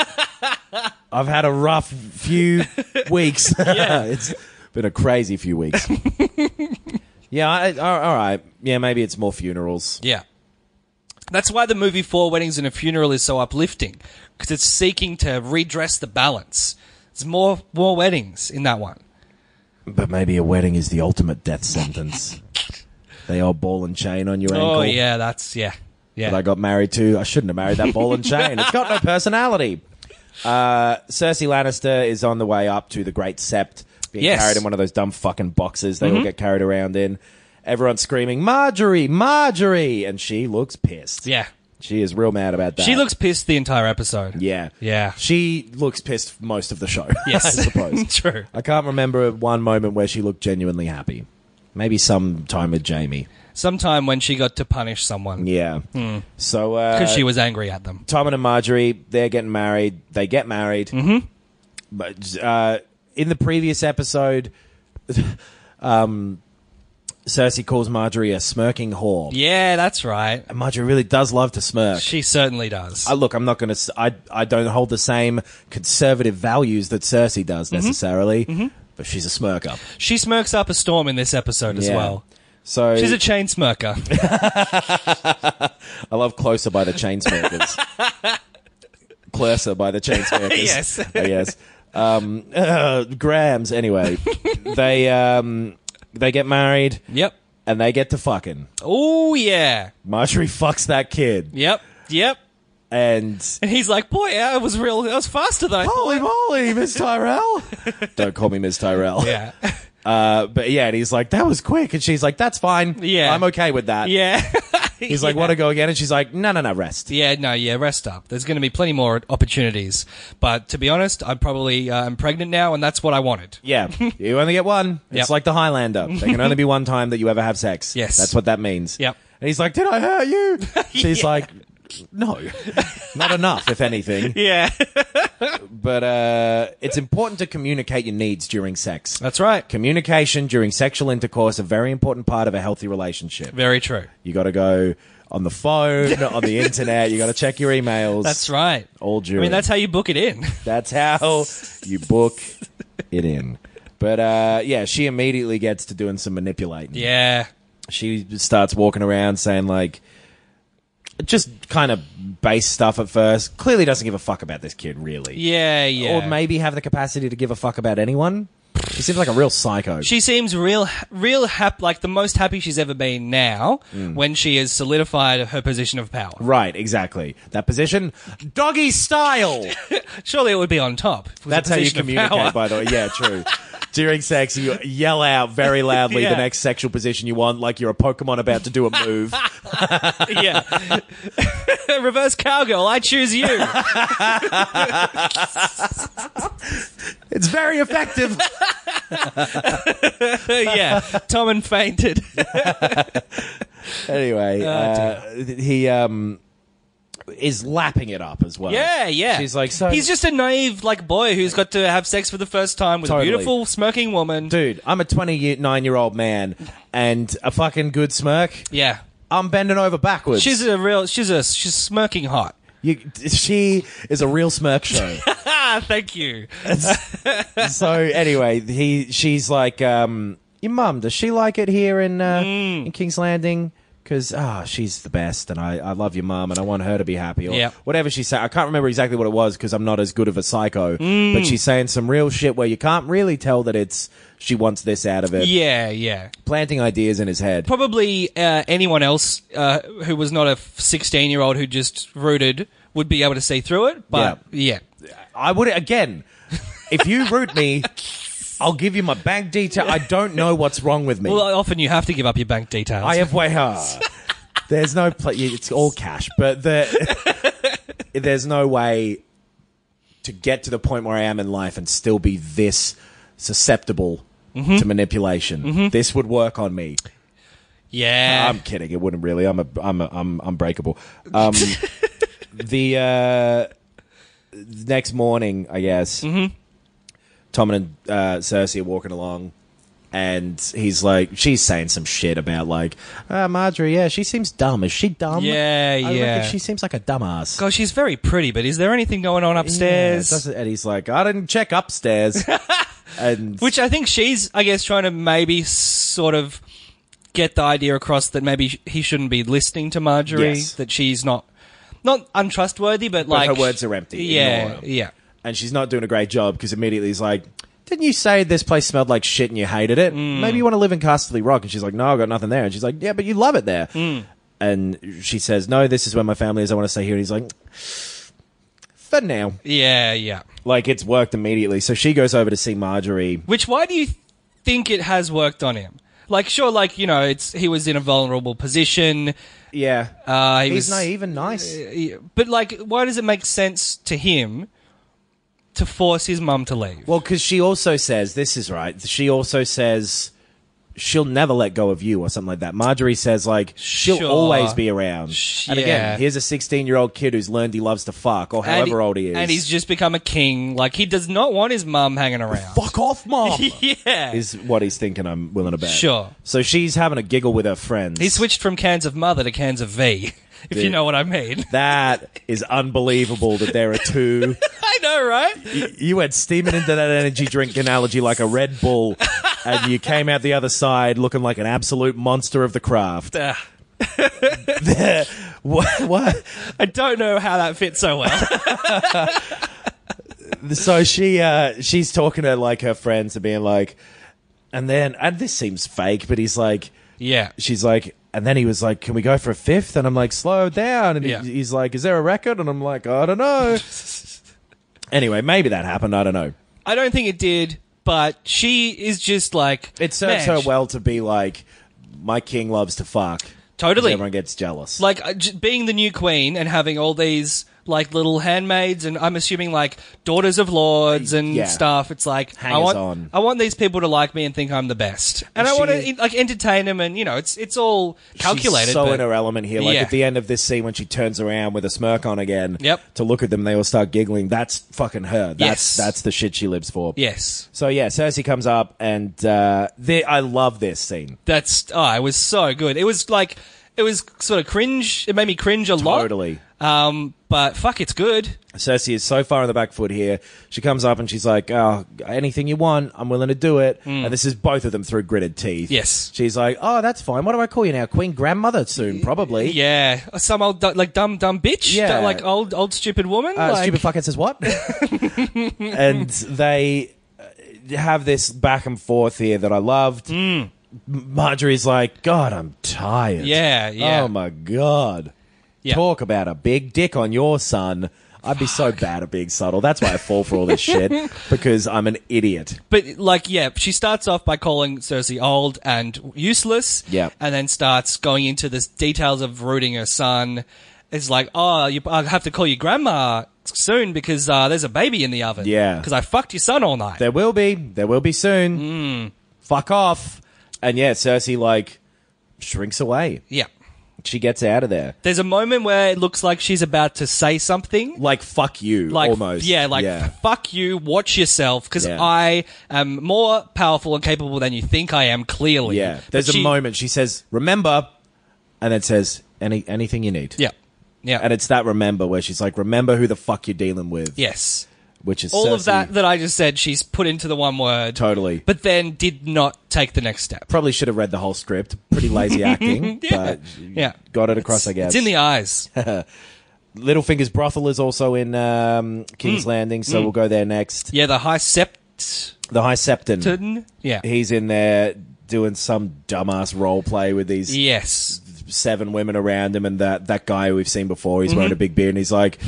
I've had a rough few weeks. It's been a crazy few weeks. yeah, I, all all right. Yeah, maybe it's more funerals. Yeah. That's why the movie Four Weddings and a Funeral is so uplifting, because it's seeking to redress the balance. There's more more weddings in that one. But maybe a wedding is the ultimate death sentence. They all ball and chain on your ankle. Oh, yeah, that's... Yeah. Yeah. That I got married to. I shouldn't have married that ball and chain. It's got no personality. Uh, Cersei Lannister is on the way up to the Great Sept, being Yes. carried in one of those dumb fucking boxes they all get carried around in. Everyone's screaming, Marjorie, Marjorie! And she looks pissed. Yeah. She is real mad about that. She looks pissed the entire episode. Yeah. Yeah. She looks pissed most of the show, Yes. I suppose. True. I can't remember one moment where she looked genuinely happy. Maybe some time with Jamie. Sometime when she got to punish someone. Yeah. So, uh... Because she was angry at them. Tom and Marjorie, they're getting married. They get married. Mm-hmm. But uh, in the previous episode, um, Cersei calls Marjorie a smirking whore. Yeah, that's right. And Marjorie really does love to smirk. She certainly does. I, look, I'm not going to... I, I don't hold the same conservative values that Cersei does necessarily, mm-hmm. but she's a smirker. She smirks up a storm in this episode as Yeah. well. So She's a chain smirker. I love Closer by the Chainsmokers. Closer by the Chainsmokers. Yes. Oh, yes. Um, uh, Grams, anyway. they um, they get married Yep. and they get to fucking. Oh, yeah. Marjorie fucks that kid. Yep. Yep. And And he's like, boy, I was real, I was faster than I holy thought. moly, Miss Tyrell. Don't call me Miss Tyrell. Yeah. Uh, but yeah, and he's like, that was quick. And she's like, that's fine. Yeah. I'm okay with that. Yeah. He's like, Yeah. want to go again? And she's like, no, no, no, rest. Yeah, no, yeah, rest up. There's going to be plenty more opportunities. But to be honest, I'm probably uh, I'm pregnant now, and that's what I wanted. Yeah, you only get one. It's Yep. like the Highlander. There can only be one time that you ever have sex. Yes. That's what that means. Yep. And he's like, did I hurt you? She's Yeah. like, no, not enough, if anything. Yeah. But uh, it's important to communicate your needs during sex. That's right. Communication during sexual intercourse, a very important part of a healthy relationship. Very true. You got to go on the phone, on the internet. You got to check your emails. That's right. All I during. mean, that's how you book it in. That's how you book it in. But uh, yeah, she immediately gets to doing some manipulating. Yeah. She starts walking around saying like, just kind of base stuff at first. Clearly doesn't give a fuck about this kid, really. Yeah, yeah. Or maybe have the capacity to give a fuck about anyone. She seems like a real psycho. She seems real, real happy, like the most happy she's ever been now when she has solidified her position of power. Right, exactly. That position, doggy style. Surely it would be on top. if it was a That's how you position of communicate, power. by the way. Yeah, true. During sex, you yell out very loudly Yeah. the next sexual position you want, like you're a Pokemon about to do a move. Yeah. Reverse cowgirl, I choose you. It's very effective. Yeah. Tommen fainted. Anyway, Oh, uh, he um, is lapping it up as well. Yeah, yeah. She's like, so he's just a naive like boy who's got to have sex for the first time with Totally. a beautiful smirking woman. dude, I'm a twenty-nine-year-old man, and a fucking good smirk. Yeah. I'm bending over backwards. She's a real. She's a. She's smirking hot. You, she is a real smirk show. Ah, thank you. So anyway, he she's like, um, your mum, does she like it here in uh, Mm. in King's Landing? Because ah, she's the best, and I, I love your mum, and I want her to be happy, or Yep. whatever she said. I can't remember exactly what it was because I'm not as good of a psycho. Mm. But she's saying some real shit where you can't really tell that it's she wants this out of it. Yeah, yeah. Planting ideas in his head. Probably uh, anyone else uh, who was not a sixteen-year-old who just rooted would be able to see through it. But yeah, I would again. If you root me, I'll give you my bank detail. I don't know what's wrong with me. well, often you have to give up your bank details. I have way hard. There's no pla It's all cash, but the, there's no way to get to the point where I am in life and still be this susceptible Mm-hmm. to manipulation. This would work on me. yeah. I'm kidding. It wouldn't really. I'm a. I'm. A, I'm unbreakable. Um, the uh, next morning, I guess. Mm-hmm. Tom and uh, Cersei are walking along, and he's like, she's saying some shit about like, uh, Marjorie. Yeah, she seems dumb. Is she dumb? Yeah, I yeah. reckon she seems like a dumbass. God, she's very pretty, but is there anything going on Yeah, upstairs? it doesn't- and he's like, I didn't check upstairs. And Which I think she's, I guess, trying to maybe sort of get the idea across that maybe he shouldn't be listening to Marjorie, Yes. that she's not not untrustworthy, but, But like her words are empty. Yeah, Ignore her. yeah. and she's not doing a great job because immediately he's like, didn't you say this place smelled like shit and you hated it? Mm. Maybe you want to live in Casterly Rock. And she's like, no, I've got nothing there. And she's like, yeah, but you love it there. Mm. And she says, no, this is where my family is. I want to stay here. And he's like, for now. Yeah, yeah. Like, it's worked immediately. So she goes over to see Marjorie. Which, why do you think it has worked on him? Like, sure, like, you know, it's he was in a vulnerable position. Yeah. Uh, he he's was, naive and nice. uh, But, like, why does it make sense to him to force his mum to leave? Well, because she also says, this is right, she also says she'll never let go of you or something like that. Marjorie says, like, she'll Sure. always be around. Sh- And yeah. again, here's a sixteen-year-old kid who's learned he loves to fuck, or And however old he is. And he's just become a king. Like, he does not want his mum hanging around. fuck off, mom! Yeah. is what he's thinking I'm willing to bet. Sure. So she's having a giggle with her friends. He switched from cans of mother to cans of V, if you Dude. know what I mean. That is unbelievable that there are two. I know, right? Y- you went steaming into that energy drink analogy like a Red Bull, and you came out the other side looking like an absolute monster of the craft. Uh, what? what? I don't know how that fits so well. So she, uh, she's talking to like her friends and being like, and then, and this seems fake, but he's like, Yeah. she's like, and then he was like, can we go for a fifth? And I'm like, slow down. And he- Yeah. he's like, is there a record? And I'm like, I don't know. Anyway, maybe that happened. I don't know. I don't think it did, but she is just like... It serves man, her well to be like, my king loves to fuck. Totally. Everyone gets jealous. Like, uh, j- being the new queen and having all these, like, little handmaids and I'm assuming, like, daughters of lords and Yeah. stuff. It's like, I Hangers want, on. I want these people to like me and think I'm the best. And I She want is- to, like, entertain them and, you know, it's it's all calculated. She's so but- in her element here. Like Yeah. at the end of this scene when she turns around with a smirk on again Yep. to look at them, they all start giggling. That's fucking her. That's Yes. that's the shit she lives for. Yes. So yeah, Cersei comes up and uh, they, I love this scene. That's, oh, it was so good. It was like, it was sort of cringe. It made me cringe a lot. Totally. Um, but fuck, it's good. Cersei is so far on the back foot here. She comes up and she's like, oh, anything you want, I'm willing to do it. And this is both of them through gritted teeth. Hmm. Yes. She's like, oh, that's fine. What do I call you now? Queen Grandmother soon, probably. Yeah. Some old, du- like, dumb, dumb bitch. Yeah. Like, old, old stupid woman. Uh, like, Stupid fuckhead says what? And they uh, have this back and forth here that I loved. Mm. Marjorie's like, God, I'm tired. Yeah, yeah. Oh my God. Yeah. Talk about a big dick on your son. I'd be so bad at being subtle. That's why I fall for all this shit, because I'm an idiot. But, like, yeah, she starts off by calling Cersei old and useless. Yeah. And then starts going into the details of rooting her son. It's like, oh, you, I have to call you grandma soon because uh, there's a baby in the oven. Yeah. Because I fucked your son all night. There will be. There will be soon. Mm. Fuck off. And yeah, Cersei, like, shrinks away. Yeah. She gets out of there. There's a moment where it looks like she's about to say something. Like, fuck you, Like, almost. yeah, like, yeah. fuck you, watch yourself, because Yeah. I am more powerful and capable than you think I am, clearly. Yeah. But There's a she- moment she says, remember, and then says, Any anything you need. Yeah. Yeah. And it's that remember where she's like, remember who the fuck you're dealing with. Yes. Which is All Cersei. of that that I just said, she's put into the one word. Totally. But then did not take the next step. Probably should have read the whole script. Pretty lazy acting. Yeah. But Yeah. got it across, It's- I guess. It's in the eyes. Littlefinger's brothel is also in um, King's Mm. Landing, so we'll go there next. Yeah, the High Septon. The High Septon. Yeah. He's in there doing some dumbass role play with these Yes. seven women around him, and that, that guy we've seen before, he's wearing a big beard, and he's like,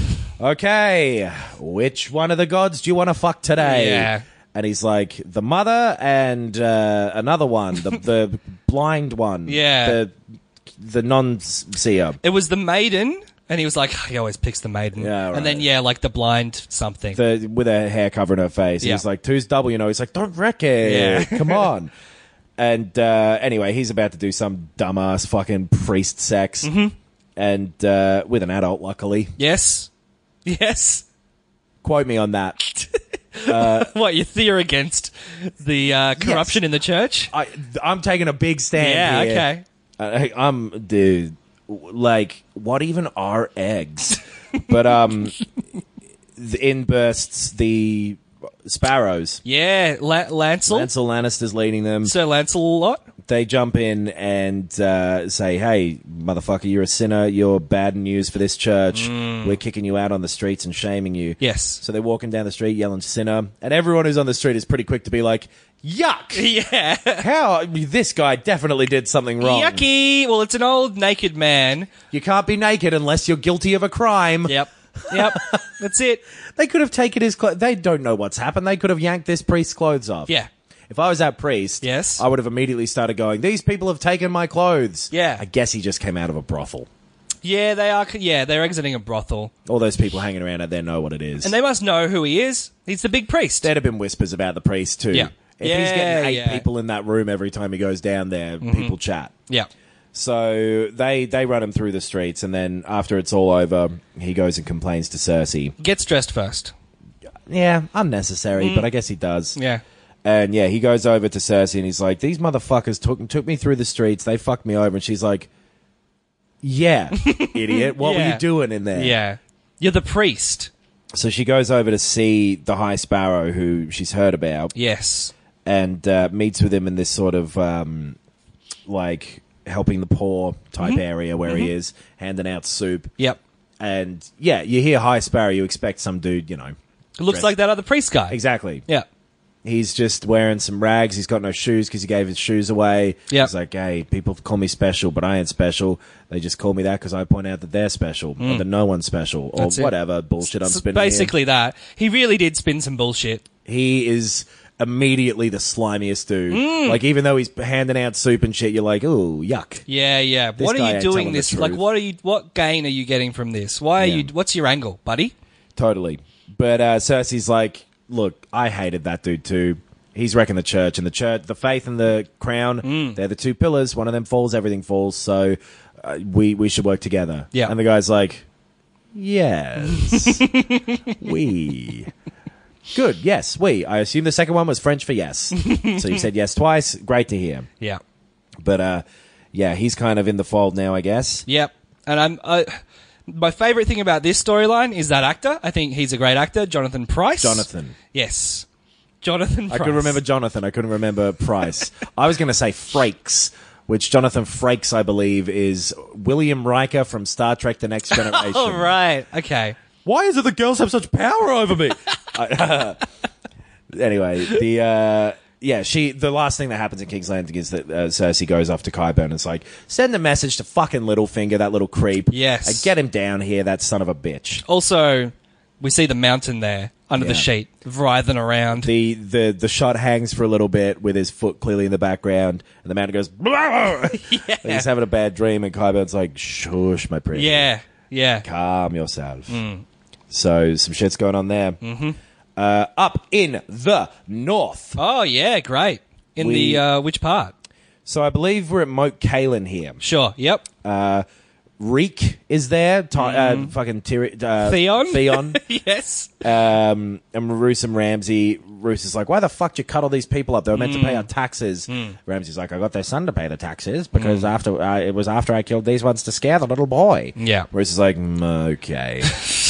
okay, which one of the gods do you want to fuck today? Yeah. And he's like, the mother and uh, another one, the, the blind one. Yeah. The, the non-seer. It was the maiden, and he was like, he always picks the maiden. Yeah, right. And then, yeah, like the blind something. The, with her hair covering her face. Yeah. He's like, two's double, you know. He's like, don't wreck it. Yeah. Come on. And uh, anyway, he's about to do some dumbass fucking priest sex. Mm-hmm. And uh, with an adult, luckily. Yes. Yes. Quote me on that. What, you theor against the uh, corruption Yes. in the church? I, I'm taking a big stand Yeah, here. okay. I, I'm, dude, like, what even are eggs? But um, th- in bursts the sparrows. Yeah, La- Lancel. Lancel Lannister's leading them. Sir Lancelot. They jump in and uh, say, hey, motherfucker, you're a sinner. You're bad news for this church. We're kicking you out on the streets and shaming you. Yes. So they're walking down the street yelling sinner. And everyone who's on the street is pretty quick to be like, yuck! Yeah. How? This guy definitely did something wrong. Yucky. Well, it's an old naked man. You can't be naked unless you're guilty of a crime. Yep. Yep. That's it. They could have taken his clothes. They don't know what's happened. They could have yanked this priest's clothes off. Yeah. If I was that priest, Yes. I would have immediately started going, these people have taken my clothes. Yeah. I guess he just came out of a brothel. Yeah, they are. Yeah, they're exiting a brothel. All those people hanging around out there know what it is. And they must know who he is. He's the big priest. There'd have been whispers about the priest, too. Yeah. If Yeah, he's getting eight yeah. people in that room every time he goes down there, people chat. Yeah. So they, they run him through the streets, and then after it's all over, he goes and complains to Cersei. Gets dressed first. Yeah, unnecessary, but I guess he does. Yeah. And yeah, he goes over to Cersei and he's like, these motherfuckers took took me through the streets. They fucked me over. And she's like, yeah, idiot. What were Yeah. you doing in there? Yeah. You're the priest. So she goes over to see the High Sparrow, who she's heard about, Yes. and uh, meets with him in this sort of um, like helping the poor type Mm-hmm. area where he is, handing out soup. Yep. And yeah, you hear High Sparrow, you expect some dude, you know. It looks Dressed- like that other priest guy. Exactly. Yeah. He's just wearing some rags. He's got no shoes because he gave his shoes away. Yep. He's like, hey, people call me special, but I ain't special. They just call me that because I point out that they're special or that no one's special or Mm. That's it. whatever bullshit I'm S- spinning. Basically that. He really did spin some bullshit. here. He is immediately the slimiest dude. Mm. Like, even though he's handing out soup and shit, you're like, ooh, yuck. Yeah, yeah. This What are guy you ain't doing telling the this? Like, truth. what are you? What gain are you getting from this? Why are Yeah. you? What's your angle, buddy? Totally. But uh, Cersei's like, look, I hated that dude too. He's wrecking the church, and the church, the faith and the crown, Mm. they're the two pillars. One of them falls, everything falls. So uh, we we should work together. Yeah. And the guy's like, yes, we. Good, yes, we. I assume the second one was French for yes. So you said yes twice. Great to hear. Yeah. But uh, yeah, he's kind of in the fold now, I guess. Yep. And I'm. I, my favorite thing about this storyline is that actor. I think he's a great actor, Jonathan Pryce. Jonathan. Yes. Jonathan Pryce. I could remember Jonathan. I couldn't remember Price. I was going to say Frakes, which Jonathan Frakes, I believe, is William Riker from Star Trek The Next Generation. Oh, right. Okay. Why is it the girls have such power over me? I- anyway, the uh, yeah, she. The last thing that happens in King's Landing is that uh, Cersei goes off to Qyburn and it's like, send a message to fucking Littlefinger, that little creep. Yes. Uh, get him down here, that son of a bitch. Also, we see the mountain there under Yeah. the sheet, writhing around. The, the the shot hangs for a little bit with his foot clearly in the background, and the mountain goes, yeah. He's having a bad dream, and Qyburn's like, shush, my pretty. yeah. Yeah. Calm yourself. So some shit's going on there. Mm-hmm. Uh, up in the north. Oh, yeah. Great. In We- the uh, which part? So I believe we're at Moat Cailin here. Sure. Yep. Reek is there. Ty- uh, fucking Tyri- uh, Theon? Theon. Yes. Um, and Roose and Ramsay. Roose is like, why the fuck did you cut all these people up? They were meant to pay our taxes. Ramsay's like, I got their son to pay the taxes because after uh, it was after I killed these ones to scare the little boy. Yeah. Roose is like, mm, okay.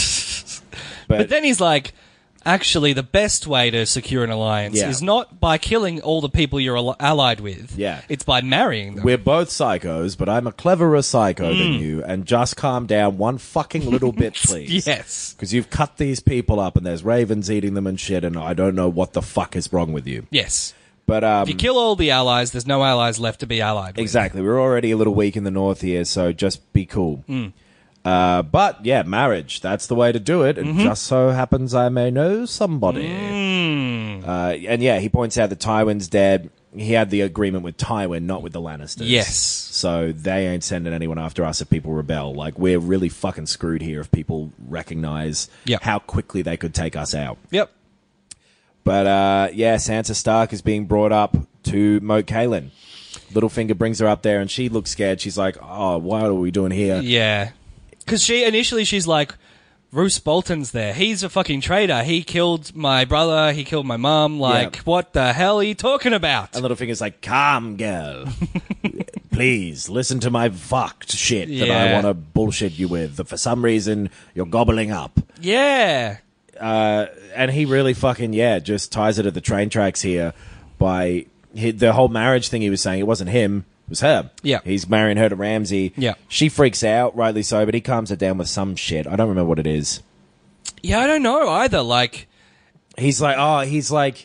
but, But then he's like, actually, the best way to secure an alliance Yeah. is not by killing all the people you're al- allied with. Yeah. It's by marrying them. we're both psychos, but I'm a cleverer psycho Mm. than you, and just calm down one fucking little bit, please. Yes. Because you've cut these people up, and there's ravens eating them and shit, and I don't know what the fuck is wrong with you. Yes. But um, If you kill all the allies, there's no allies left to be allied with. exactly, we're already a little weak in the north here, so just be cool. Mm. Uh, but yeah, marriage, that's the way to do it. It Mm-hmm. just so happens I may know somebody. Mm. Uh, and yeah, he points out that Tywin's dead. He had the agreement with Tywin, not with the Lannisters. Yes. So they ain't sending anyone after us if people rebel. Like, we're really fucking screwed here if people recognize Yep. how quickly they could take us out. Yep. But uh, yeah, Sansa Stark is being brought up to Moat Cailin. Littlefinger brings her up there, and she looks scared. She's like, "Oh, what are we doing here?" Yeah. Because she initially she's like, Roose Bolton's there. He's a fucking traitor. He killed my brother. He killed my mum. Like, Yeah. what the hell are you talking about? And Littlefinger's like, "Calm, girl. Please listen to my fucked shit that I Yeah. want to bullshit you with. That for some reason you're gobbling up." Yeah. Uh, and he really fucking yeah just ties it at the train tracks here by he, the whole marriage thing he was saying. It wasn't him. It was her. Yeah. He's marrying her to Ramsay. Yeah. She freaks out, rightly so, but he calms her down with some shit. I don't remember what it is. Yeah, I don't know either. Like, He's like, oh, he's like,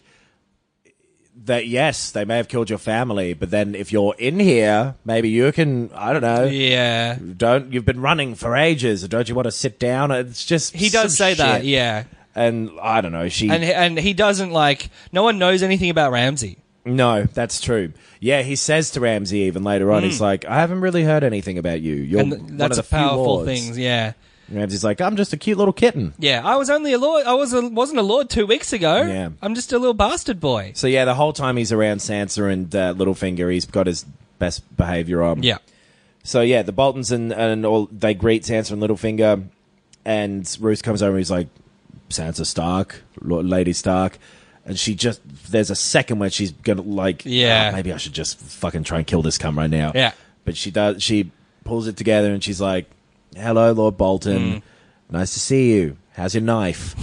that yes, they may have killed your family, but then if you're in here, maybe you can, I don't know, yeah. don't, you've been running for ages, don't you want to sit down? It's just, He does some say that, shit. yeah. And I don't know, she, And and he doesn't, like, no one knows anything about Ramsay. no, that's true. Yeah, he says to Ramsay even later on, he's like, I haven't really heard anything about you. You're And one th- of that's the a few powerful lords. thing, yeah. Ramsay's like, I'm just a cute little kitten. Yeah, I was only a lord. I was a, wasn't a lord two weeks ago. Yeah. I'm just a little bastard boy. So yeah, the whole time he's around Sansa and uh, Littlefinger, he's got his best behavior on. Yeah. So yeah, the Boltons and, and all they greet Sansa and Littlefinger, and Roose comes over and he's like, Sansa Stark, Lord- Lady Stark, and she just there's a second where she's gonna like, Yeah. "Oh, maybe I should just fucking try and kill this cunt right now. Yeah. But she does. She pulls it together and she's like, "Hello, Lord Bolton. Mm. Nice to see you. How's your knife?"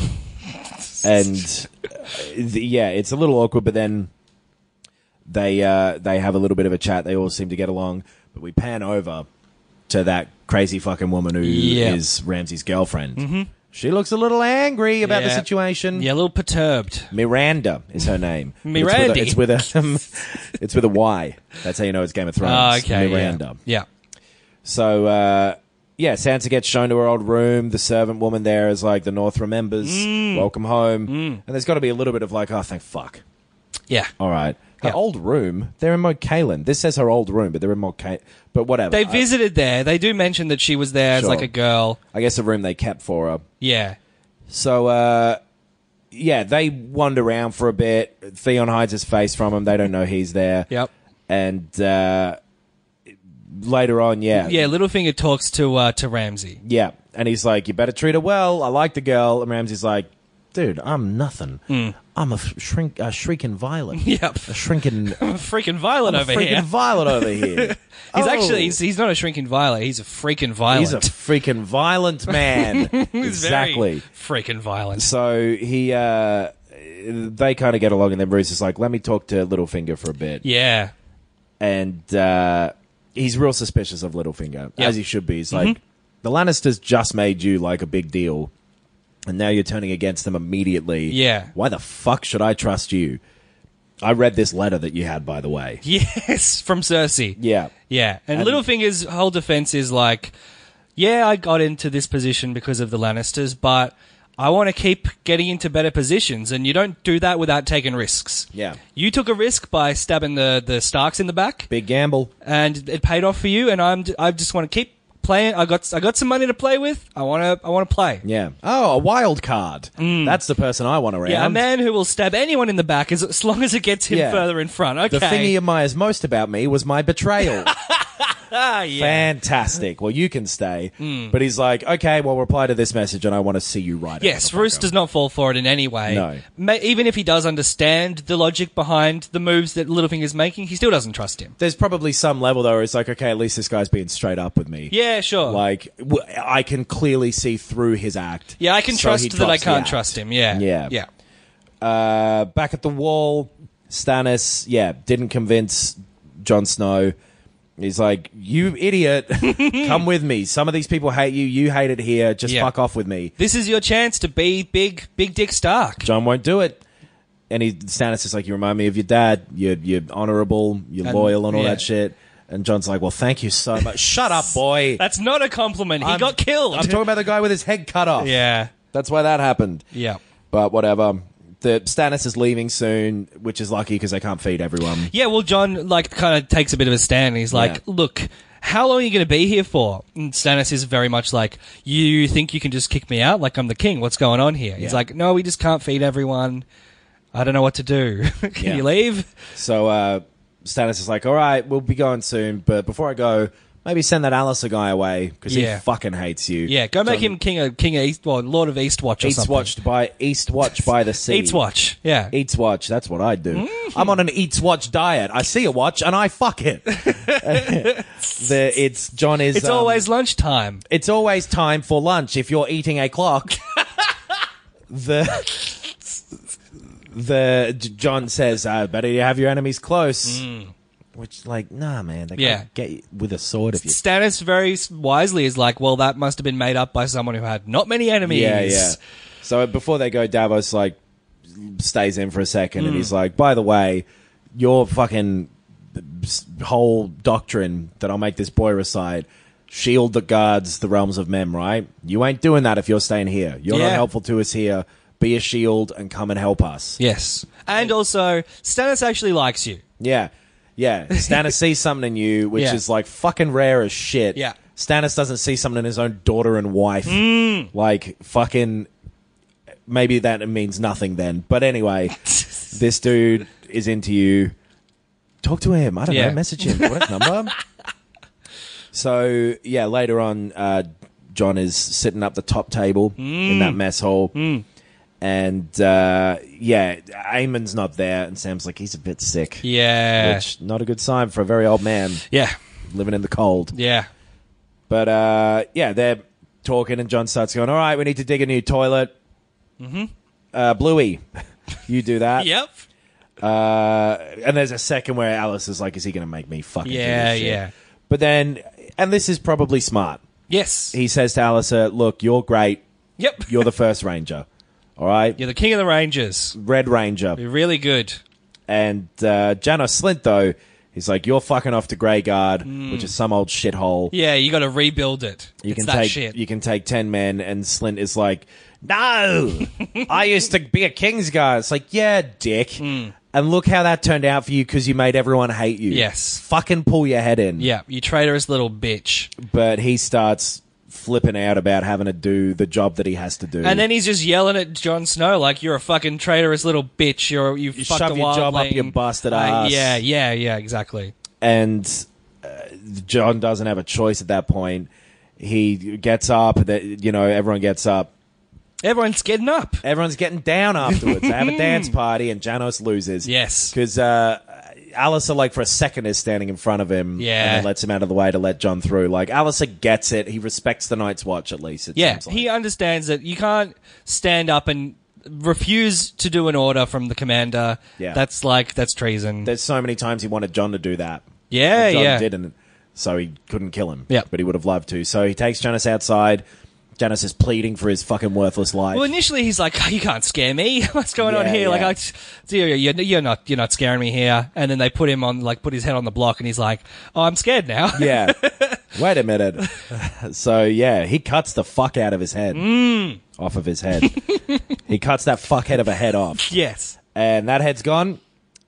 and uh, the, yeah, it's a little awkward, but then they uh, they have a little bit of a chat. They all seem to get along, but we pan over to that crazy fucking woman who is Yeah. Ramsay's girlfriend. Mm-hmm. She looks a little angry about the Yeah. situation. Yeah, a little perturbed. Miranda is her name. Mirandy. It's with a, it's with a, it's with a Y. That's how you know it's Game of Thrones. Oh, okay. Miranda. Yeah. So, uh, yeah, Sansa gets shown to her old room. The servant woman there is like, the North remembers. Mm. Welcome home. And there's got to be a little bit of like, oh, thank fuck. Yeah. All right. Her Yeah. old room, they're in Moat Cailin. This says her old room, but they're in Moat Cailin. But whatever. They I- visited there. They do mention that she was there as Sure. like a girl. I guess the room they kept for her. Yeah. So, uh, yeah, they wander around for a bit. Theon hides his face from him. They don't know he's there. Yep. And uh, later on, yeah. Yeah, Littlefinger talks to uh, to Ramsay. Yeah. And he's like, you better treat her well. I like the girl. And Ramsay's like, dude, I'm nothing. I'm a f- shrink, a shrieking violet. Yep. A shrinking, I'm a freaking violent a over freaking here. violet over here. He's Oh. actually he's, he's not a shrinking violet. He's a freaking violent. He's a freaking violent man. He's exactly. very freaking violent. So he, uh, they kind of get along, and then Bruce is like, let me talk to Littlefinger for a bit. Yeah. And uh, he's real suspicious of Littlefinger, Yep. as he should be. He's like, the Lannisters just made you like a big deal, and now you're turning against them immediately. Yeah. Why the fuck should I trust you? I read this letter that you had, by the way. Yes, from Cersei. Yeah. Yeah, and, And- Littlefinger's whole defense is like, yeah, I got into this position because of the Lannisters, but I want to keep getting into better positions, and you don't do that without taking risks. Yeah. You took a risk by stabbing the, the Starks in the back, Big gamble. and it paid off for you, and I'm I just want to keep playing. I got I got some money to play with. I want to I want to play. Yeah. Oh, a wild card. That's the person I want around. Mm. Yeah, a man who will stab anyone in the back as, as long as it gets him Yeah. further in front. Okay. The thing he admires most about me was my betrayal. Ah, yeah. Fantastic. Well, you can stay. Mm. But he's like, okay, well, reply to this message and I want to see you right. Yes, Roose does not fall for it in any way. No. Ma- even if he does understand the logic behind the moves that Littlefinger's making, he still doesn't trust him. There's probably some level, though, where it's like, okay, at least this guy's being straight up with me. Yeah, sure. Like, w- I can clearly see through his act. Yeah, I can so trust he that I drops the can't act. trust him. Yeah. Yeah. Yeah. Uh, back at the wall, Stannis, yeah, didn't convince Jon Snow. He's like, you idiot, come with me. Some of these people hate you. You hate it here. Just Yeah. fuck off with me. This is your chance to be big, big Dick Stark. John won't do it. And he, Stannis is like, you remind me of your dad. You're, you're honorable. You're And- loyal and all yeah. that shit. And John's like, well, thank you so much. Shut up, boy. That's not a compliment. He I'm- got killed. I'm talking about the guy with his head cut off. Yeah. That's why that happened. Yeah. But whatever. The Stannis is leaving soon, which is lucky because they can't feed everyone. Yeah, well, John, like, kind of takes a bit of a stand. He's like, Yeah. look, how long are you going to be here for? And Stannis is very much like, you think you can just kick me out? Like, I'm the king. What's going on here? He's Yeah. like, no, we just can't feed everyone. I don't know what to do. Can Yeah. you leave? So uh, Stannis is like, all right, we'll be going soon, but before I go, maybe send that Alistair guy away because Yeah. he fucking hates you. Yeah, go make John- him king of, king of East, well, Lord of Eastwatch or Eats something. watched by East Watch by the sea. Eats Watch, yeah. Eats watch. That's what I do. Mm. I'm on an eats watch diet. I see a watch and I fuck it. the, it's John is. It's um, always lunchtime. It's always time for lunch. If you're eating a clock, the the J- John says, uh, "Better you have your enemies close." Which, like, nah, man. They Mm. Yeah. can't get you with a sword if you. Stannis very wisely is like, well, that must have been made up by someone who had not many enemies. Yeah, yeah. So before they go, Davos like stays in for a second, Mm. and he's like, "By the way, your fucking s- whole doctrine that I'll make this boy recite, shield that guards the realms of men, right? You ain't doing that if you're staying here. You're not Yeah. helpful to us here. Be a shield and come and help us." Yes. And also, Stannis actually likes you. Yeah, yeah. Stannis sees something in you, which Yeah. is like fucking rare as shit. Yeah. Stannis doesn't see something in his own daughter and wife. Like fucking. Maybe that means nothing then. But anyway, this dude is into you. Talk to him. I don't Yeah. know. Message him. What his number? So yeah, later on, uh, John is sitting up the top table in that mess hall. And uh, yeah, Aemon's not there, and Sam's like, he's a bit sick. Yeah. Which, not a good sign for a very old man Yeah. living in the cold. Yeah. But uh, yeah, they're talking, and John starts going, all right, we need to dig a new toilet. Mm-hmm. Uh, Bluey, you do that. Yep. Uh, and there's a second where Alice is like, is he going to make me fucking do Yeah, this shit? yeah. But then, and this is probably smart, Yes. he says to Alice, look, you're great. Yep. You're the first ranger. All right? You're the king of the Rangers. Red Ranger. You're really good. And uh, Janos Slint, though, he's like, you're fucking off to Greyguard, which is some old shithole. Yeah, you got to rebuild it. You it's can that take shit. you can take ten men, and Slint is like, no, I used to be a Kingsguard. It's like, yeah, dick. And look how that turned out for you because you made everyone hate you. Yes. Fucking pull your head in. Yeah, you traitorous little bitch. But he starts flipping out about having to do the job that he has to do. And then he's just yelling at Jon Snow like, "You're a fucking traitorous little bitch. You're you, You fucked shove a your job up wildling." your busted Uh, ass. yeah, yeah, yeah, exactly. and uh, John doesn't have a choice at that point. He gets up. That you know, everyone gets up. Everyone's getting up. Everyone's getting down afterwards. They have a dance party, and Janos loses. Yes. because uh, Alistair, like for a second, is standing in front of him. Yeah. and then lets him out of the way to let John through. Like Alistair gets it. He respects the Night's Watch at least. It Yeah, seems like. he understands that you can't stand up and refuse to do an order from the commander. Yeah. That's like, that's treason. There's so many times he wanted John to do that. Yeah, But John yeah. didn't, so he couldn't kill him. Yeah. but he would have loved to. So he takes Janos outside. Janos is pleading for his fucking worthless life. Well, initially he's like, oh, "You can't scare me. What's going on Yeah, here? Like, yeah. I, you're, you're you're not you're not scaring me here." And then they put him on, like, put his head on the block, and he's like, "Oh, I'm scared now." Yeah. Wait a minute. So, yeah, he cuts the fuck out of his head. Mm. Off of his head. He cuts that fuckhead of a head off. Yes. And that head's gone.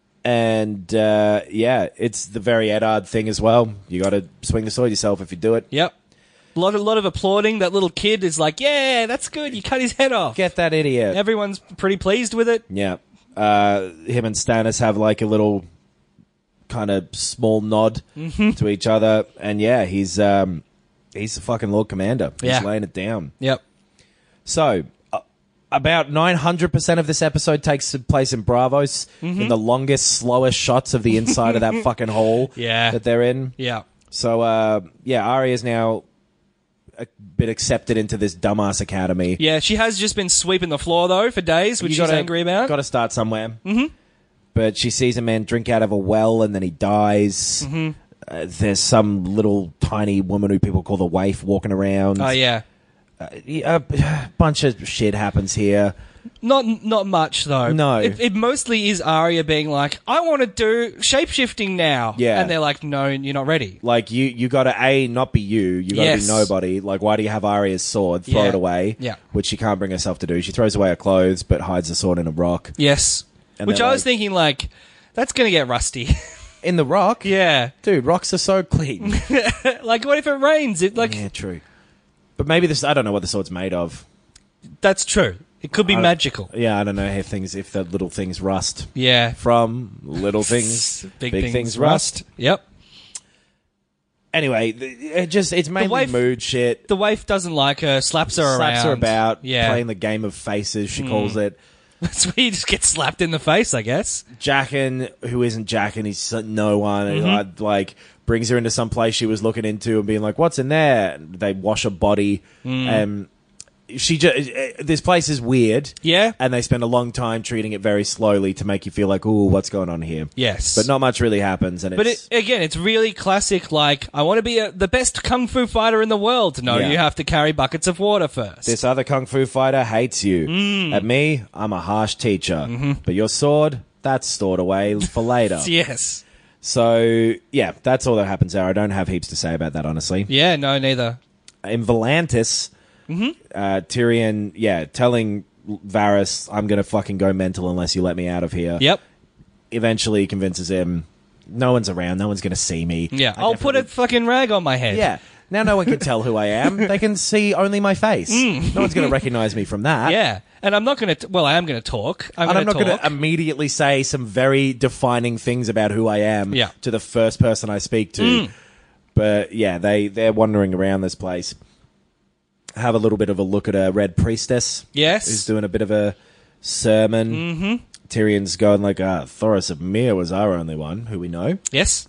And, uh, yeah, it's the very Eddard thing as well. You got to swing the sword yourself if you do it. Yep. A lot of lot of applauding. That little kid is like, "Yeah, that's good. You cut his head off." Get that idiot. Everyone's pretty pleased with it. Yeah. Uh, him and Stannis have like a little kind of small nod to each other. And yeah, he's um, he's the fucking Lord Commander. He's Yeah. laying it down. Yep. So, uh, about nine hundred percent of this episode takes place in Bravos, Mm-hmm. in the longest, slowest shots of the inside of that fucking hole Yeah. that they're in. Yeah. So, uh, yeah, Arya's now a bit accepted into this dumbass academy. Yeah, she has just been sweeping the floor, though, for days, which You she's gotta- angry about. Got to start somewhere. Mm-hmm. But she sees a man drink out of a well and then he dies. Mm-hmm. Uh, there's some little tiny woman who people call the waif walking around. Oh, yeah. Yeah, a bunch of shit happens here. Not not much, though. No. It, it mostly is Arya being like, I want to do shape-shifting now. Yeah. And they're like, no, you're not ready. Like, you, you got to, A, not be you. You got to Yes. be nobody. Like, why do you have Arya's sword? Throw Yeah. it away. Yeah. Which she can't bring herself to do. She throws away her clothes, but hides the sword in a rock. Yes. And Which they're I was like- thinking, like, that's going to get rusty. In the rock? yeah. Dude, rocks are so clean. Like, what if it rains? It like Yeah, true. But maybe this, I don't know what the sword's made of. That's true. It could be I- magical. Yeah, I don't know if things, if the little things rust. Yeah. From little things, Big, big, things, things, rust. rust. Yep. Anyway, th- it just, it's mainly waif- mood shit. The waif doesn't like her, slaps her around. Slaps her about, Yeah. playing the game of faces, she calls it. That's where you just get slapped in the face, I guess. Jackin, who isn't Jackin, he's no one. And, Mm-hmm. uh, like, brings her into some place she was looking into and being like, "What's in there?" And they wash a body. Mm. Um, she just, this place is weird. Yeah. And they spend a long time treating it very slowly to make you feel like, "Ooh, what's going on here?" Yes. But not much really happens. And But it's, it, again, it's really classic, like, I want to be a, the best kung fu fighter in the world. No, Yeah. you have to carry buckets of water first. this other kung fu fighter hates you. Mm. At me, I'm a harsh teacher. Mm-hmm. But your sword, that's stored away for later. Yes. So, yeah, that's all that happens there. I don't have heaps to say about that, honestly. Yeah, no, neither. In Volantis, Mm-hmm. uh, Tyrion, yeah, telling Varys, "I'm going to fucking go mental unless you let me out of here." Yep. Eventually convinces him, no one's around, no one's going to see me. Yeah. I I'll put a definitely- fucking rag on my head. Yeah. Now no one can tell who I am. They can see only my face. No one's going to recognize me from that. Mm. Yeah. And I'm not going to, well, I am going to talk. I'm And I'm going not to going talk. to immediately say some very defining things about who I am Yeah. to the first person I speak to. But yeah, they, they're wandering around this place. Have a little bit of a look at a Red Priestess. Yes. Who's doing a bit of a sermon. Mm-hmm. Tyrion's going like, uh, Thoros of Myr was our only one, who we know. Yes.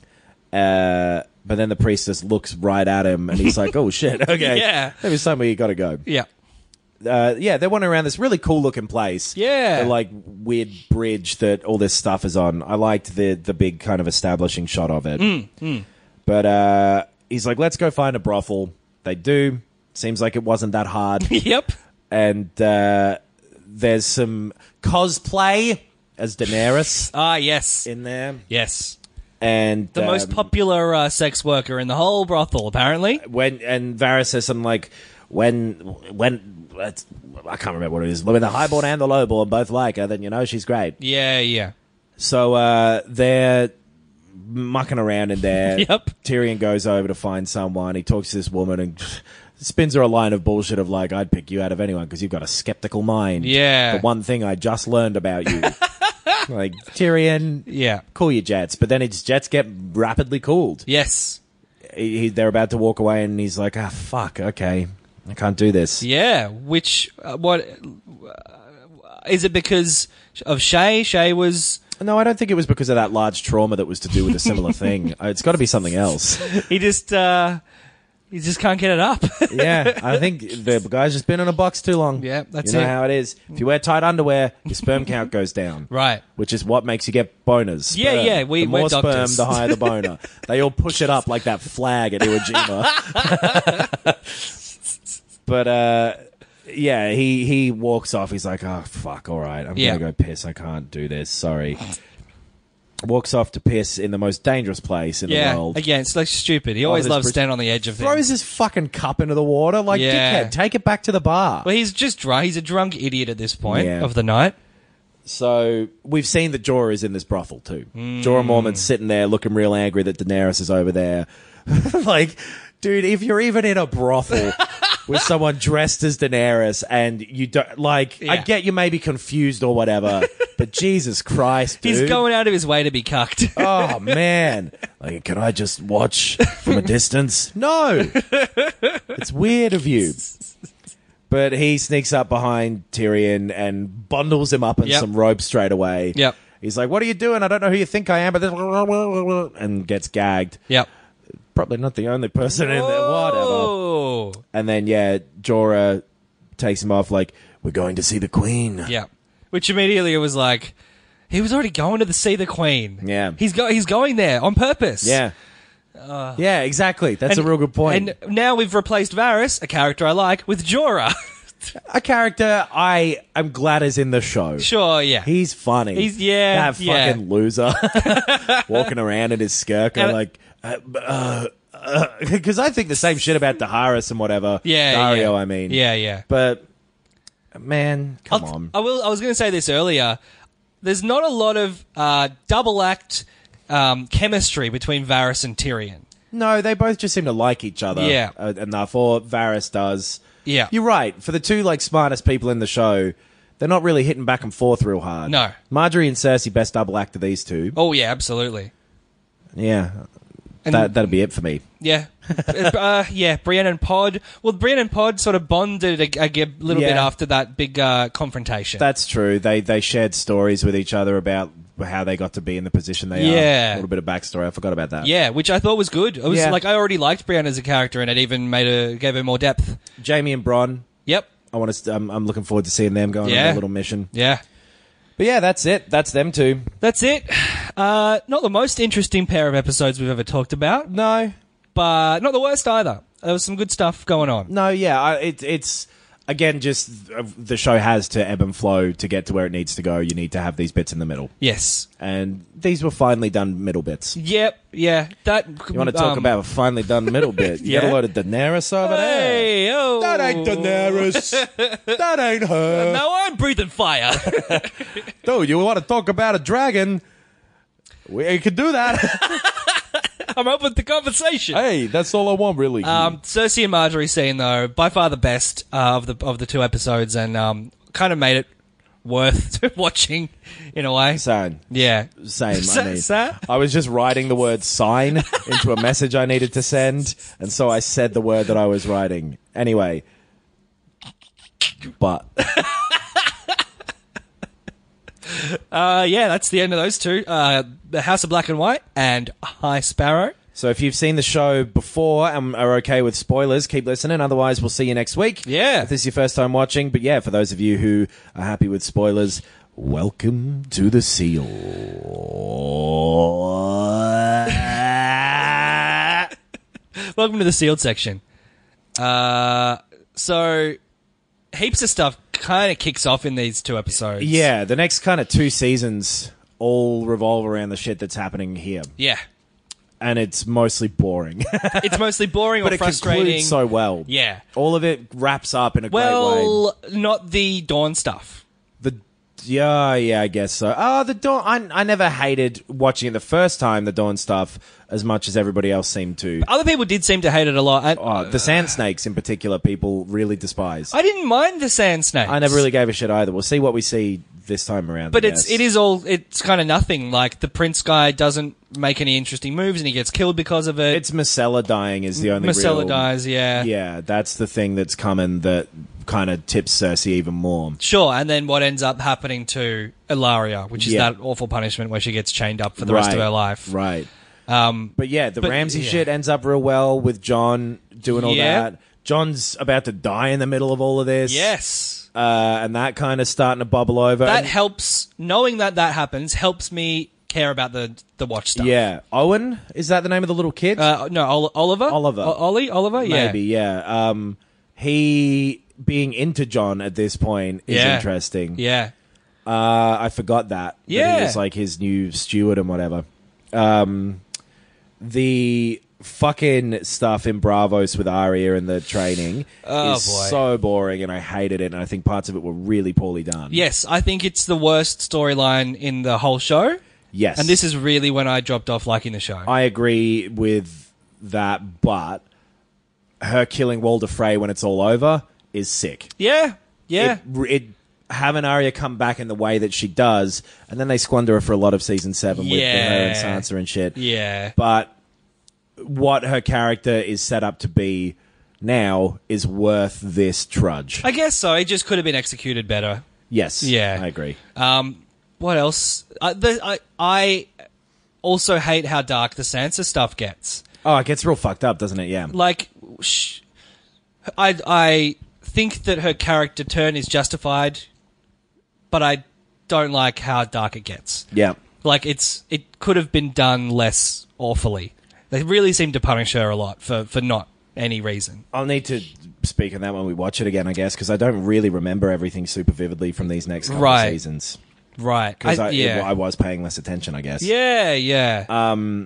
Uh, but then the priestess looks right at him and he's like, oh shit, okay. Yeah. Maybe somewhere you gotta go. Yeah. Uh, yeah, they're wandering around this really cool looking place. Yeah. The like weird bridge that all this stuff is on. I liked the the big kind of establishing shot of it. Mm, But uh, he's like, let's go find a brothel. They do. Seems like it wasn't that hard. Yep. And uh, there's some cosplay as Daenerys Ah, yes. in there. Yes. And The most um, popular uh, sex worker in the whole brothel, apparently. when and Varys says something like, when when it's, I can't remember what it is. When the highborn and the lowborn both like her, then you know she's great. Yeah, yeah. So uh, they're mucking around in there. Yep. Tyrion goes over to find someone. He talks to this woman and spins her a line of bullshit of like, "I'd pick you out of anyone because you've got a skeptical mind." Yeah. The one thing I just learned about you. Like, Tyrion, Yeah. cool your jets. But then his jets get rapidly cooled. Yes. He, he, they're about to walk away and he's like, ah, fuck, okay. I can't do this. Yeah. Which, uh, what, uh, is it because of Shay? Shay was, No, I don't think it was because of that large trauma that was to do with a similar thing. Uh, It's got to be something else. he just, uh, he just can't get it up. Yeah, I think the guy's just been in a box too long. Yeah, that's you know it. how it is. If you wear tight underwear, your sperm count goes down. Right. Which is what makes you get boners. Yeah, Sperm. yeah, we- the more we're sperm, doctors. the higher the boner. They all push it up like that flag at Iwo Jima. But uh, yeah, he he walks off. He's like, "Oh fuck, all right, I'm Yeah. gonna go piss. I can't do this. Sorry." Walks off to piss in the most dangerous place in Yeah. the world. Again, it's like stupid. He always this loves bridge- standing on the edge of things. Throws his fucking cup into the water. Like, Yeah. dickhead, take it back to the bar. Well, he's just drunk. He's a drunk idiot at this point Yeah. of the night. So we've seen that Jorah is in this brothel too. Jorah Mormont's sitting there looking real angry that Daenerys is over there. Like, dude, if you're even in a brothel with someone dressed as Daenerys and you don't like, I Yeah. get you may be confused or whatever, But Jesus Christ, dude. He's going out of his way to be cucked. Oh, man. Like, can I just watch from a distance? No. It's weird of you. But he sneaks up behind Tyrion and bundles him up in Yep. some rope straight away. Yep. He's like, what are you doing? I don't know who you think I am, but this... and gets gagged. Yep. Probably not the only person in there. Whatever. Oh. And then, yeah, Jorah takes him off like, we're going to see the queen. Yeah. Which immediately it was like, he was already going to the see the Queen. Yeah. He's go he's going there on purpose. Yeah. yeah, exactly. That's And- a real good point. And now we've replaced Varys, a character I like, with Jorah. A character I am glad is in the show. Sure, yeah. He's funny. He's- yeah, That yeah. fucking loser walking around in his skirt, going And- like, uh, because I think the same shit about Daharis and whatever. yeah, Dario, yeah. I mean. Yeah, yeah. But man, come I'll- on. I will. I was going to say this earlier. There's not a lot of uh, double act um, chemistry between Varys and Tyrion. No, they both just seem to like each other. Yeah. uh, enough. Or Varys does. Yeah. You're right. For the two like smartest people in the show, they're not really hitting back and forth real hard. No. Marjorie and Cersei, best double act of these two. Oh yeah, absolutely. Yeah. And That that'd be it for me. yeah, uh, yeah. Brienne and Pod. Well, Brienne and Pod sort of bonded a, a, a little bit Yeah. after that big uh, confrontation. That's true. They they shared stories with each other about how they got to be in the position they Yeah. are. A little bit of backstory. I forgot about that. yeah, which I thought was good. It was Yeah. like I already liked Brienne as a character, and it even made her gave her more depth. Jamie and Bronn. Yep. I want to. I'm, I'm looking forward to seeing them going on Yeah. their little mission. Yeah. But yeah, that's it. That's them two. That's it. Uh, not the most interesting pair of episodes we've ever talked about, No, but not the worst either. There was some good stuff going on. no, yeah. I, it, it's again just uh, the show has to ebb and flow to get to where it needs to go. You need to have these bits in the middle, Yes. and these were finely done middle bits. Yep. Yeah. That. You want to talk um, about a finely done middle bit? You got yeah. a load of Daenerys over there. Hey, oh. That ain't Daenerys. That ain't her. No, I'm breathing fire. Dude, you want to talk about a dragon? We could do that. I'm open to conversation. Hey, that's all I want, really. Um, Cersei and Marjorie scene, though, by far the best uh, of the of the two episodes, and um, kind of made it worth watching in a way. Same. Yeah. Same, Sa- I mean. sa- I was just writing the word sign into a message I needed to send, and so I said the word that I was writing. Anyway. But. Uh, yeah, that's the end of those two. Uh, the House of Black and White and High Sparrow. So if you've seen the show before and are okay with spoilers, keep listening. Otherwise, we'll see you next week. Yeah. If this is your first time watching. But yeah, for those of you who are happy with spoilers, welcome to the Seal. Welcome to the sealed section. Uh, so heaps of stuff kind of kicks off in these two episodes. Yeah, the next kind of two seasons all revolve around the shit that's happening here. Yeah. And it's mostly boring. It's mostly boring but or it frustrating. concludes so well. Yeah. All of it wraps up in a great way. Well, not the Dawn stuff. The yeah, yeah, I guess so. Oh, the Dawn. I, I never hated watching it the first time, the Dawn stuff, as much as everybody else seemed to. Other people did seem to hate it a lot. I, Oh, the Sand Snakes in particular, people really despise. I didn't mind the Sand Snakes. I never really gave a shit either. We'll see what we see this time around. But I it's guess. it is all it's kind of nothing. Like the Prince guy doesn't make any interesting moves and he gets killed because of it. It's Myrcella dying is the only Myrcella real, dies, yeah. Yeah, that's the thing that's coming that kind of tips Cersei even more. Sure, and then what ends up happening to Ilaria, which is Yeah. that awful punishment where she gets chained up for the rest of Right, her life. Right. Um, But yeah, the But, Ramsey yeah. shit ends up real well with John doing all Yeah. that. John's about to die in the middle of all of this. yes. Uh, and that kind of starting to bubble over. That And- helps, knowing that that happens, helps me care about the, the watch stuff. Yeah. Owen? Is that the name of the little kid? Uh, no, Ol- Oliver? Oliver. O- Ollie? Oliver? Yeah. Maybe, yeah. Um, he being into John at this point is Yeah. interesting. Yeah. Uh, I forgot that. That Yeah. he was like his new steward and whatever. Um, the fucking stuff in Bravos with Arya and the training Oh, is boy. so boring, and I hated it, and I think parts of it were really poorly done. Yes, I think it's the worst storyline in the whole show. Yes. And this is really when I dropped off liking the show. I agree with that, but her killing Walder Frey when it's all over is sick. yeah. Yeah. It, it having Arya come back in the way that she does, and then they squander her for a lot of season seven with Yeah. her and Sansa and shit. Yeah. But what her character is set up to be now is worth this trudge. I guess so. It just could have been executed better. Yes. Yeah. I agree. Um, what else? I, the, I I also hate how dark the Sansa stuff gets. Oh, it gets real fucked up, doesn't it? Yeah. Like, sh- I I think that her character turn is justified, but I don't like how dark it gets. Yeah. Like, it's it could have been done less awfully. They really seem to punish her a lot for, for not any reason. I'll need to speak on that when we watch it again, I guess, because I don't really remember everything super vividly from these next couple Right. of seasons. Right. Because I- I, yeah. I was paying less attention, I guess. yeah, yeah. Um,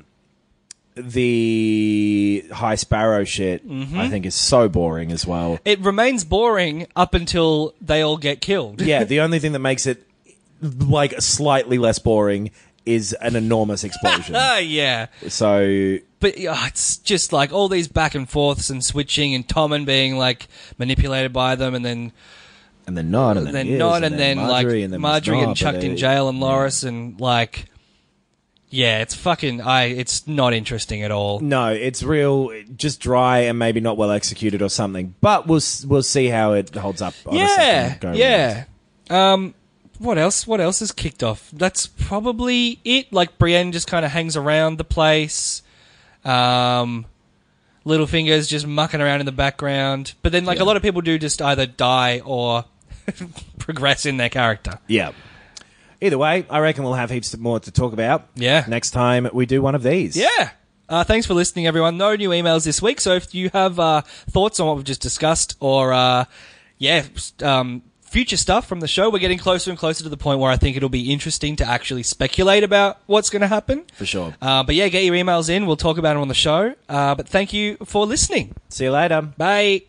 the High Sparrow shit, Mm-hmm. I think, is so boring as well. It remains boring up until they all get killed. Yeah, the only thing that makes it like slightly less boring is an enormous explosion. Ah, yeah. So But uh, it's just like all these back and forths and switching and Tommen being like manipulated by them and then and then not, and then, then is, not and, then, Marjorie, like and then Marjorie not, getting but chucked in they- jail and Loris and like yeah, it's fucking I it's not interesting at all. No, it's real, just dry and maybe not well executed or something. But we'll s- we'll see how it holds up. On a Yeah. second go Yeah. round. Um what else? What else is kicked off? That's probably it. Like Brienne just kind of hangs around the place. Um, Littlefinger's just mucking around in the background. But then, like Yeah. a lot of people do, just either die or progress in their character. Yeah. Either way, I reckon we'll have heaps more to talk about. Yeah. Next time we do one of these. Yeah. Uh, thanks for listening, everyone. No new emails this week, so if you have uh, thoughts on what we've just discussed or, uh, yeah, um, future stuff from the show, we're getting closer and closer to the point where I think it'll be interesting to actually speculate about what's going to happen. For sure. Uh, but yeah, get your emails in. We'll talk about it on the show. Uh, but thank you for listening. See you later. Bye.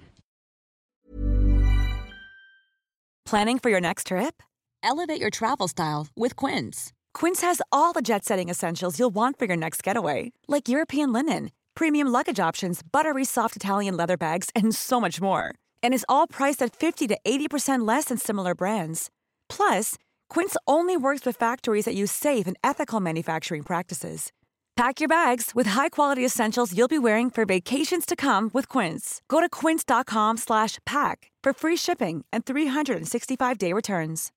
Planning for your next trip? Elevate your travel style with Quince. Quince has all the jet-setting essentials you'll want for your next getaway, like European linen, premium luggage options, buttery soft Italian leather bags, and so much more. And is all priced at fifty to eighty percent less than similar brands. Plus, Quince only works with factories that use safe and ethical manufacturing practices. Pack your bags with high-quality essentials you'll be wearing for vacations to come with Quince. Go to quince.com slash pack for free shipping and three sixty-five day returns.